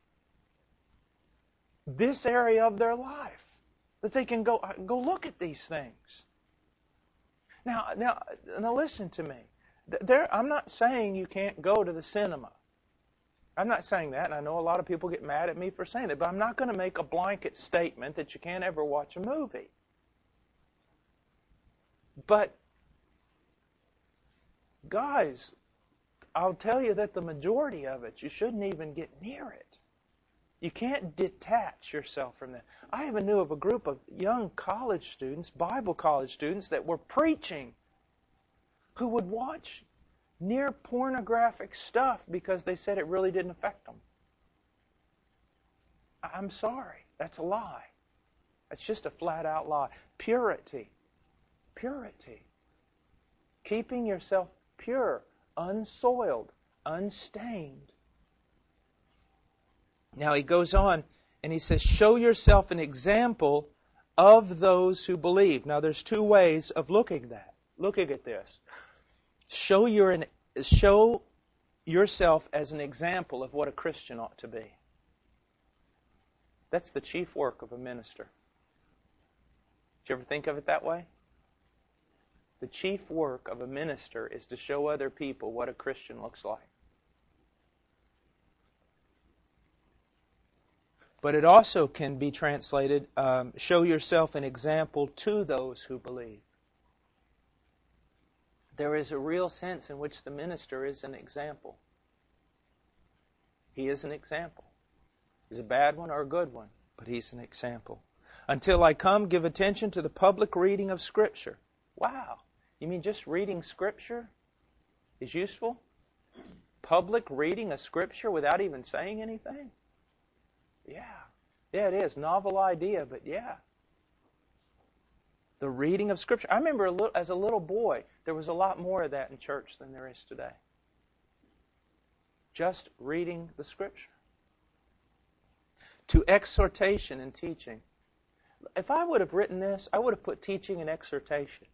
this area of their life. That they can go look at these things. Now listen to me. I'm not saying you can't go to the cinema. I'm not saying that, and I know a lot of people get mad at me for saying that, but I'm not going to make a blanket statement that you can't ever watch a movie. But, guys, I'll tell you that the majority of it, you shouldn't even get near it. You can't detach yourself from that. I even knew of a group of young college students, Bible college students, that were preaching who would watch near pornographic stuff because they said it really didn't affect them. I'm sorry. That's a lie. That's just a flat-out lie. Purity. Purity. Keeping yourself pure, unsoiled, unstained. Now he goes on and he says, show yourself an example of those who believe. Now there's two ways of looking at this. Show yourself as an example of what a Christian ought to be. That's the chief work of a minister. Did you ever think of it that way? The chief work of a minister is to show other people what a Christian looks like. But it also can be translated, show yourself an example to those who believe. There is a real sense in which the minister is an example. He is an example. He's a bad one or a good one, but he's an example. Until I come, give attention to the public reading of Scripture. Wow. You mean just reading Scripture is useful? Public reading of Scripture without even saying anything? Yeah. Yeah, it is. Novel idea, but yeah. The reading of Scripture. I remember as a little boy, there was a lot more of that in church than there is today. Just reading the Scripture. To exhortation and teaching. If I would have written this, I would have put teaching and exhortation.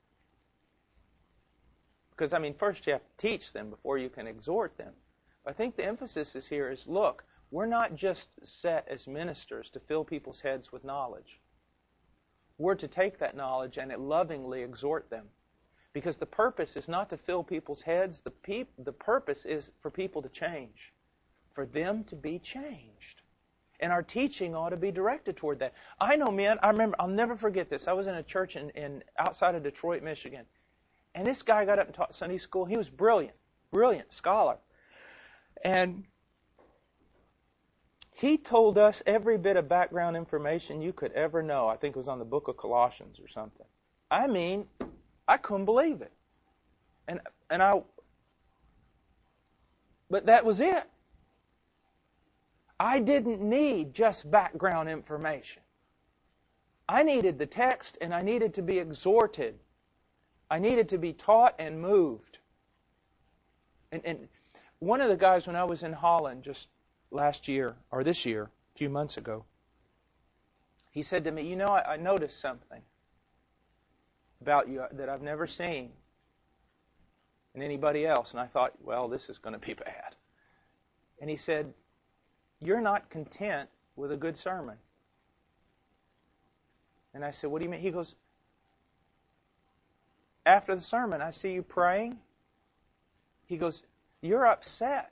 Because, first you have to teach them before you can exhort them. I think the emphasis is here is, look, we're not just set as ministers to fill people's heads with knowledge. We're to take that knowledge and lovingly exhort them. Because the purpose is not to fill people's heads. The purpose is for people to change. For them to be changed. And our teaching ought to be directed toward that. I know, man, I'll never forget this. I was in a church in outside of Detroit, Michigan. And this guy got up and taught Sunday school. He was brilliant scholar. And he told us every bit of background information you could ever know. I think it was on the book of Colossians or something. I couldn't believe it. But that was it. I didn't need just background information. I needed the text and I needed to be exhorted. I needed to be taught and moved. And one of the guys when I was in Holland just last year, or this year, a few months ago, he said to me, I noticed something about you that I've never seen. and anybody else. And I thought, well, this is going to be bad. And he said, you're not content with a good sermon. And I said, what do you mean? He goes, after the sermon, I see you praying. He goes, you're upset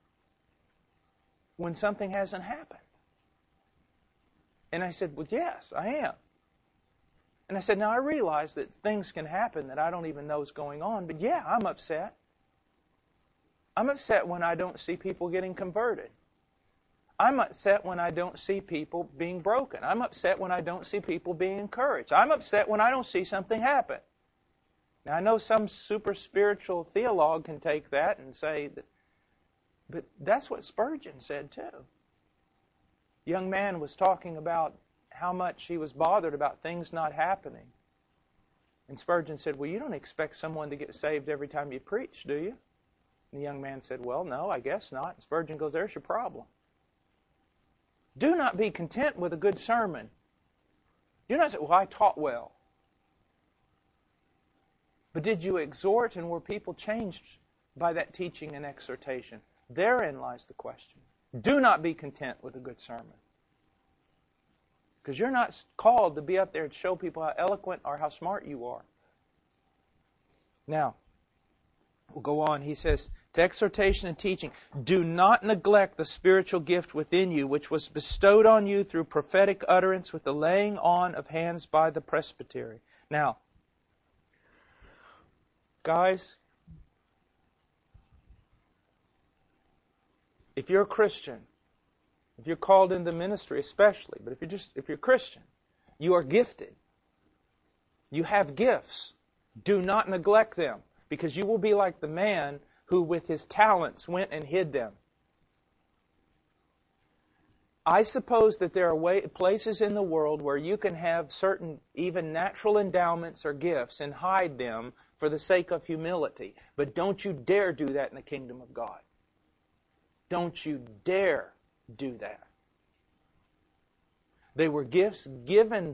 when something hasn't happened. And I said, well, yes, I am. And I said, now I realize that things can happen that I don't even know is going on, but yeah, I'm upset. I'm upset when I don't see people getting converted. I'm upset when I don't see people being broken. I'm upset when I don't see people being encouraged. I'm upset when I don't see something happen. Now, I know some super spiritual theologue can take that and say that, but that's what Spurgeon said too. A young man was talking about how much he was bothered about things not happening. And Spurgeon said, well, you don't expect someone to get saved every time you preach, do you? And the young man said, well, no, I guess not. And Spurgeon goes, there's your problem. Do not be content with a good sermon. Do not say, well, I taught well. But did you exhort, and were people changed by that teaching and exhortation? Therein lies the question. Do not be content with a good sermon. Because you're not called to be up there and show people how eloquent or how smart you are. Now, we'll go on. He says, to exhortation and teaching, do not neglect the spiritual gift within you, which was bestowed on you through prophetic utterance with the laying on of hands by the presbytery. Now, guys, if you're a Christian, if you're called into ministry especially, but if you're Christian, you are gifted. You have gifts. Do not neglect them, because you will be like the man who with his talents went and hid them. I suppose that there are places in the world where you can have certain even natural endowments or gifts and hide them for the sake of humility. But don't you dare do that in the kingdom of God. Don't you dare do that. They were gifts given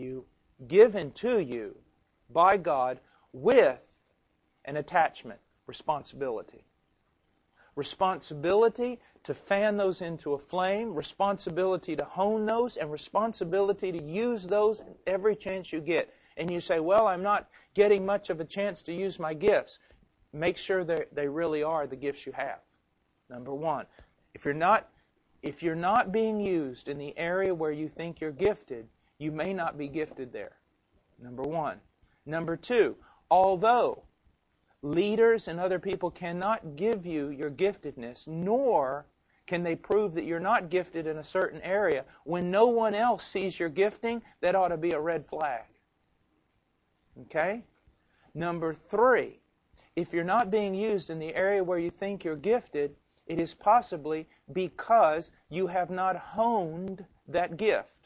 to you by God with an attachment, responsibility. Responsibility to fan those into a flame, responsibility to hone those, and responsibility to use those every chance you get. And you say, well, I'm not getting much of a chance to use my gifts. Make sure they really are the gifts you have. Number one. If you're not being used in the area where you think you're gifted, you may not be gifted there. Number one. Number two, although leaders and other people cannot give you your giftedness, nor can they prove that you're not gifted in a certain area, when no one else sees your gifting, that ought to be a red flag. Okay? Number three, if you're not being used in the area where you think you're gifted, it is possibly because you have not honed that gift.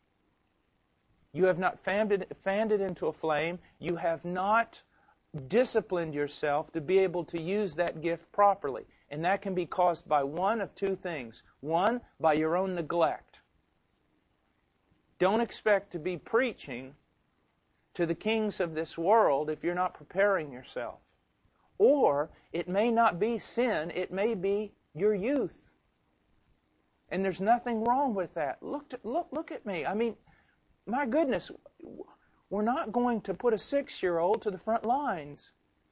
You have not fanned it into a flame. You have not disciplined yourself to be able to use that gift properly. And that can be caused by one of two things. One, by your own neglect. Don't expect to be preaching to the kings of this world if you're not preparing yourself. Or it may not be sin, it may be your youth. And there's nothing wrong with that. Look at me. I mean, my goodness, we're not going to put a 6-year-old to the front lines.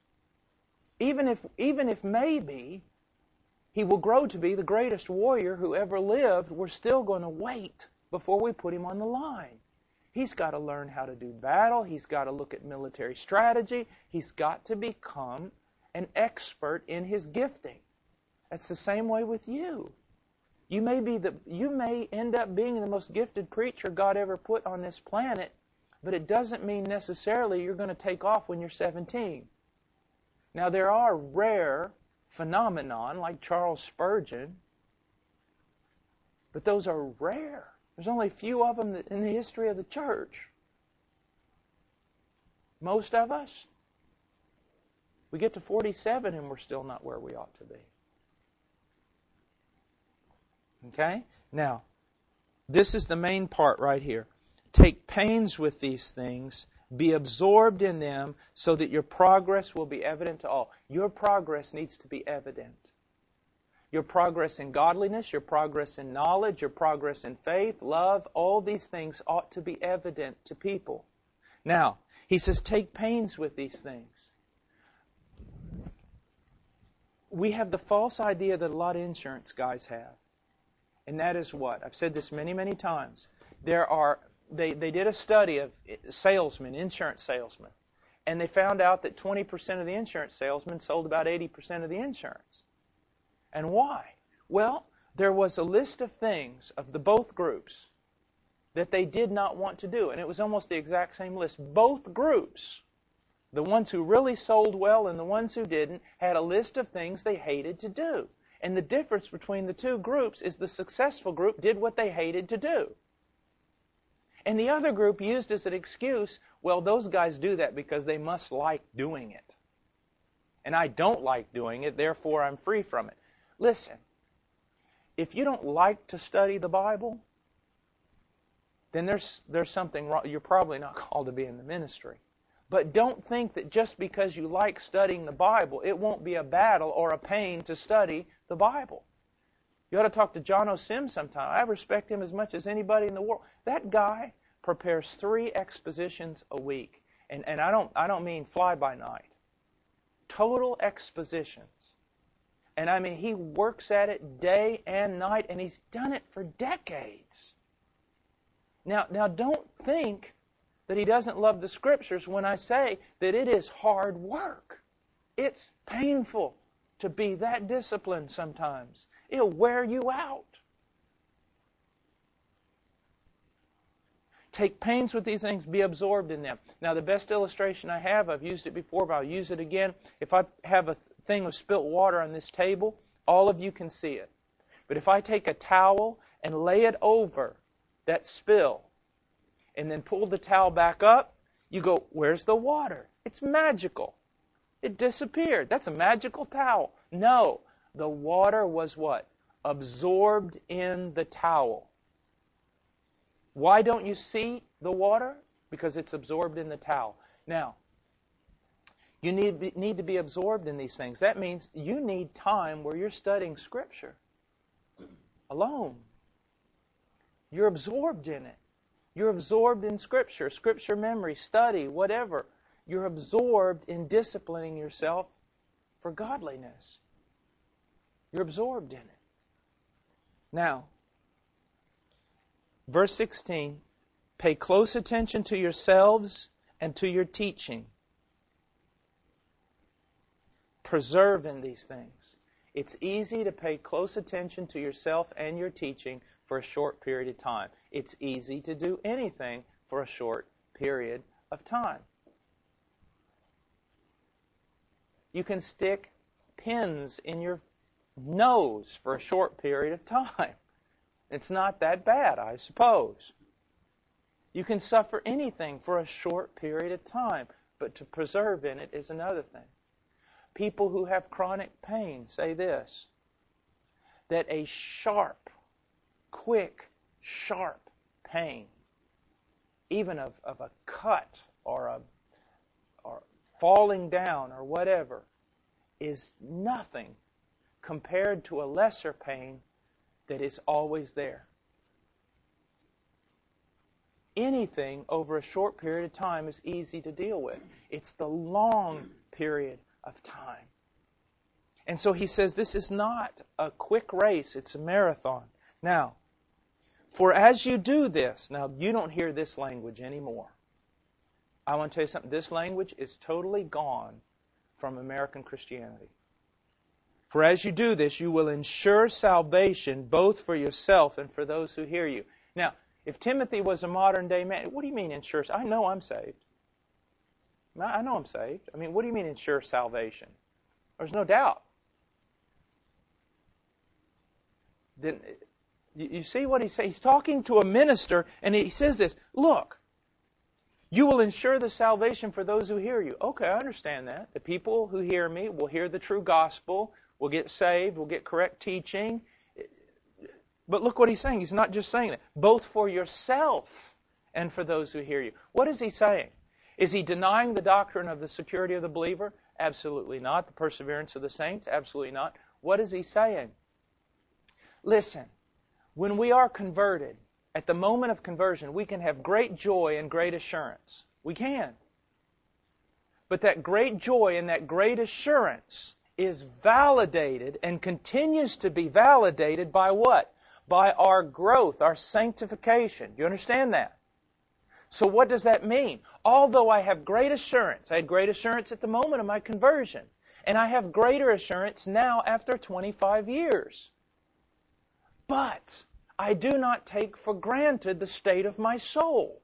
Even if maybe he will grow to be the greatest warrior who ever lived, we're still going to wait before we put him on the line. He's got to learn how to do battle. He's got to look at military strategy. He's got to become an expert in his gifting. That's the same way with you. You may end up being the most gifted preacher God ever put on this planet, but it doesn't mean necessarily you're going to take off when you're 17. Now, there are rare phenomenon like Charles Spurgeon, but those are rare. There's only a few of them in the history of the church. Most of us, we get to 47 and we're still not where we ought to be. Okay? Now, this is the main part right here. Take pains with these things. Be absorbed in them so that your progress will be evident to all. Your progress needs to be evident. Your progress in godliness, your progress in knowledge, your progress in faith, love, all these things ought to be evident to people. Now, he says, take pains with these things. We have the false idea that a lot of insurance guys have. And that is what? I've said this many, many times. They did a study of salesmen, insurance salesmen, and they found out that 20% of the insurance salesmen sold about 80% of the insurance. And why? Well, there was a list of things of the both groups that they did not want to do, and it was almost the exact same list. Both groups, the ones who really sold well and the ones who didn't, had a list of things they hated to do. And the difference between the two groups is the successful group did what they hated to do. And the other group used as an excuse, well, those guys do that because they must like doing it. And I don't like doing it, therefore I'm free from it. Listen, if you don't like to study the Bible, then there's something wrong. You're probably not called to be in the ministry. But don't think that just because you like studying the Bible, it won't be a battle or a pain to study the Bible. You ought to talk to John O. Sims sometime. I respect him as much as anybody in the world. That guy prepares 3 expositions a week. And I don't mean fly by night. Total expositions. And I mean, he works at it day and night, and he's done it for decades. Now don't think that he doesn't love the Scriptures when I say that it is hard work. It's painful to be that disciplined sometimes. It'll wear you out. Take pains with these things, be absorbed in them. Now, the best illustration I have, I've used it before, but I'll use it again. If I have a thing of spilt water on this table, all of you can see it. But if I take a towel and lay it over that spill, and then pull the towel back up, you go, where's the water? It's magical. It disappeared. That's a magical towel. No, the water was what? Absorbed in the towel. Why don't you see the water? Because it's absorbed in the towel. Now, you need to be absorbed in these things. That means you need time where you're studying Scripture alone. You're absorbed in it. You're absorbed in Scripture, Scripture memory, study, whatever. You're absorbed in disciplining yourself for godliness. You're absorbed in it. Now, verse 16, pay close attention to yourselves and to your teaching. Preserve in these things. It's easy to pay close attention to yourself and your teaching for a short period of time. It's easy to do anything for a short period of time. You can stick pins in your nose for a short period of time. It's not that bad, I suppose. You can suffer anything for a short period of time, but to preserve in it is another thing. People who have chronic pain say this, that a sharp, quick, sharp pain, even of a cut or falling down or whatever, is nothing compared to a lesser pain that is always there. Anything over a short period of time is easy to deal with. It's the long period of time. And so he says this is not a quick race, it's a marathon. Now, for as you do this, now you don't hear this language anymore. I want to tell you something, this language is totally gone from American Christianity. For as you do this, you will ensure salvation both for yourself and for those who hear you. Now, if Timothy was a modern day man, what do you mean ensure? I know I'm saved. I know I'm saved. I mean, what do you mean ensure salvation? There's no doubt. Then you see what he's saying? He's talking to a minister, and he says this, look, you will ensure the salvation for those who hear you. Okay, I understand that. The people who hear me will hear the true gospel, will get saved, will get correct teaching. But look what he's saying. He's not just saying that. Both for yourself and for those who hear you. What is he saying? Is he denying the doctrine of the security of the believer? Absolutely not. The perseverance of the saints? Absolutely not. What is he saying? Listen, when we are converted, at the moment of conversion, we can have great joy and great assurance. We can. But that great joy and that great assurance is validated and continues to be validated by what? By our growth, our sanctification. Do you understand that? So what does that mean? Although I have great assurance, I had great assurance at the moment of my conversion, and I have greater assurance now after 25 years. But I do not take for granted the state of my soul.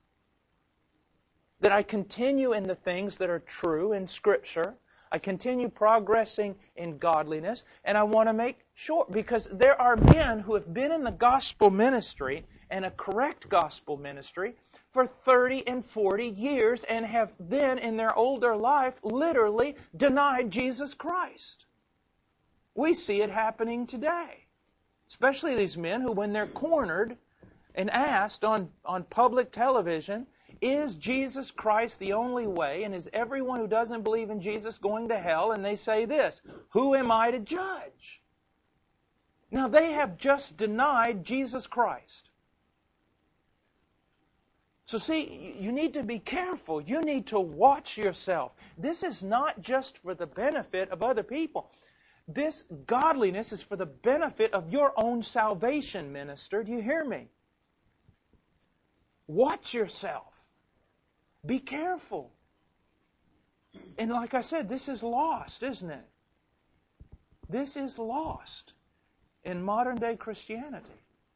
That I continue in the things that are true in Scripture. I continue progressing in godliness, and I want to make sure, because there are men who have been in the gospel ministry, and a correct gospel ministry, for 30 and 40 years, and have then in their older life literally denied Jesus Christ. We see it happening today. Especially these men who, when they're cornered and asked on public television, is Jesus Christ the only way, and is everyone who doesn't believe in Jesus going to hell? And they say this, who am I to judge? Now they have just denied Jesus Christ. So see, you need to be careful. You need to watch yourself. This is not just for the benefit of other people. This godliness is for the benefit of your own salvation, minister. Do you hear me? Watch yourself. Be careful. And like I said, this is lost, isn't it? This is lost in modern day Christianity.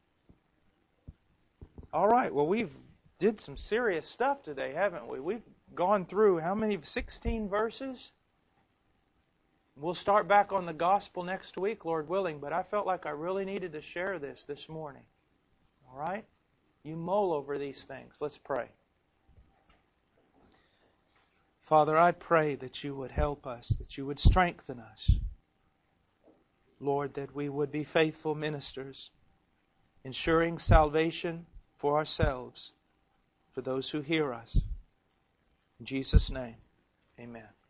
All right, well, we've did some serious stuff today, haven't we? We've gone through how many? 16 verses? We'll start back on the gospel next week, Lord willing, but I felt like I really needed to share this morning. All right? You mull over these things. Let's pray. Father, I pray that you would help us, that you would strengthen us. Lord, that we would be faithful ministers, ensuring salvation for ourselves, for those who hear us. In Jesus' name, amen.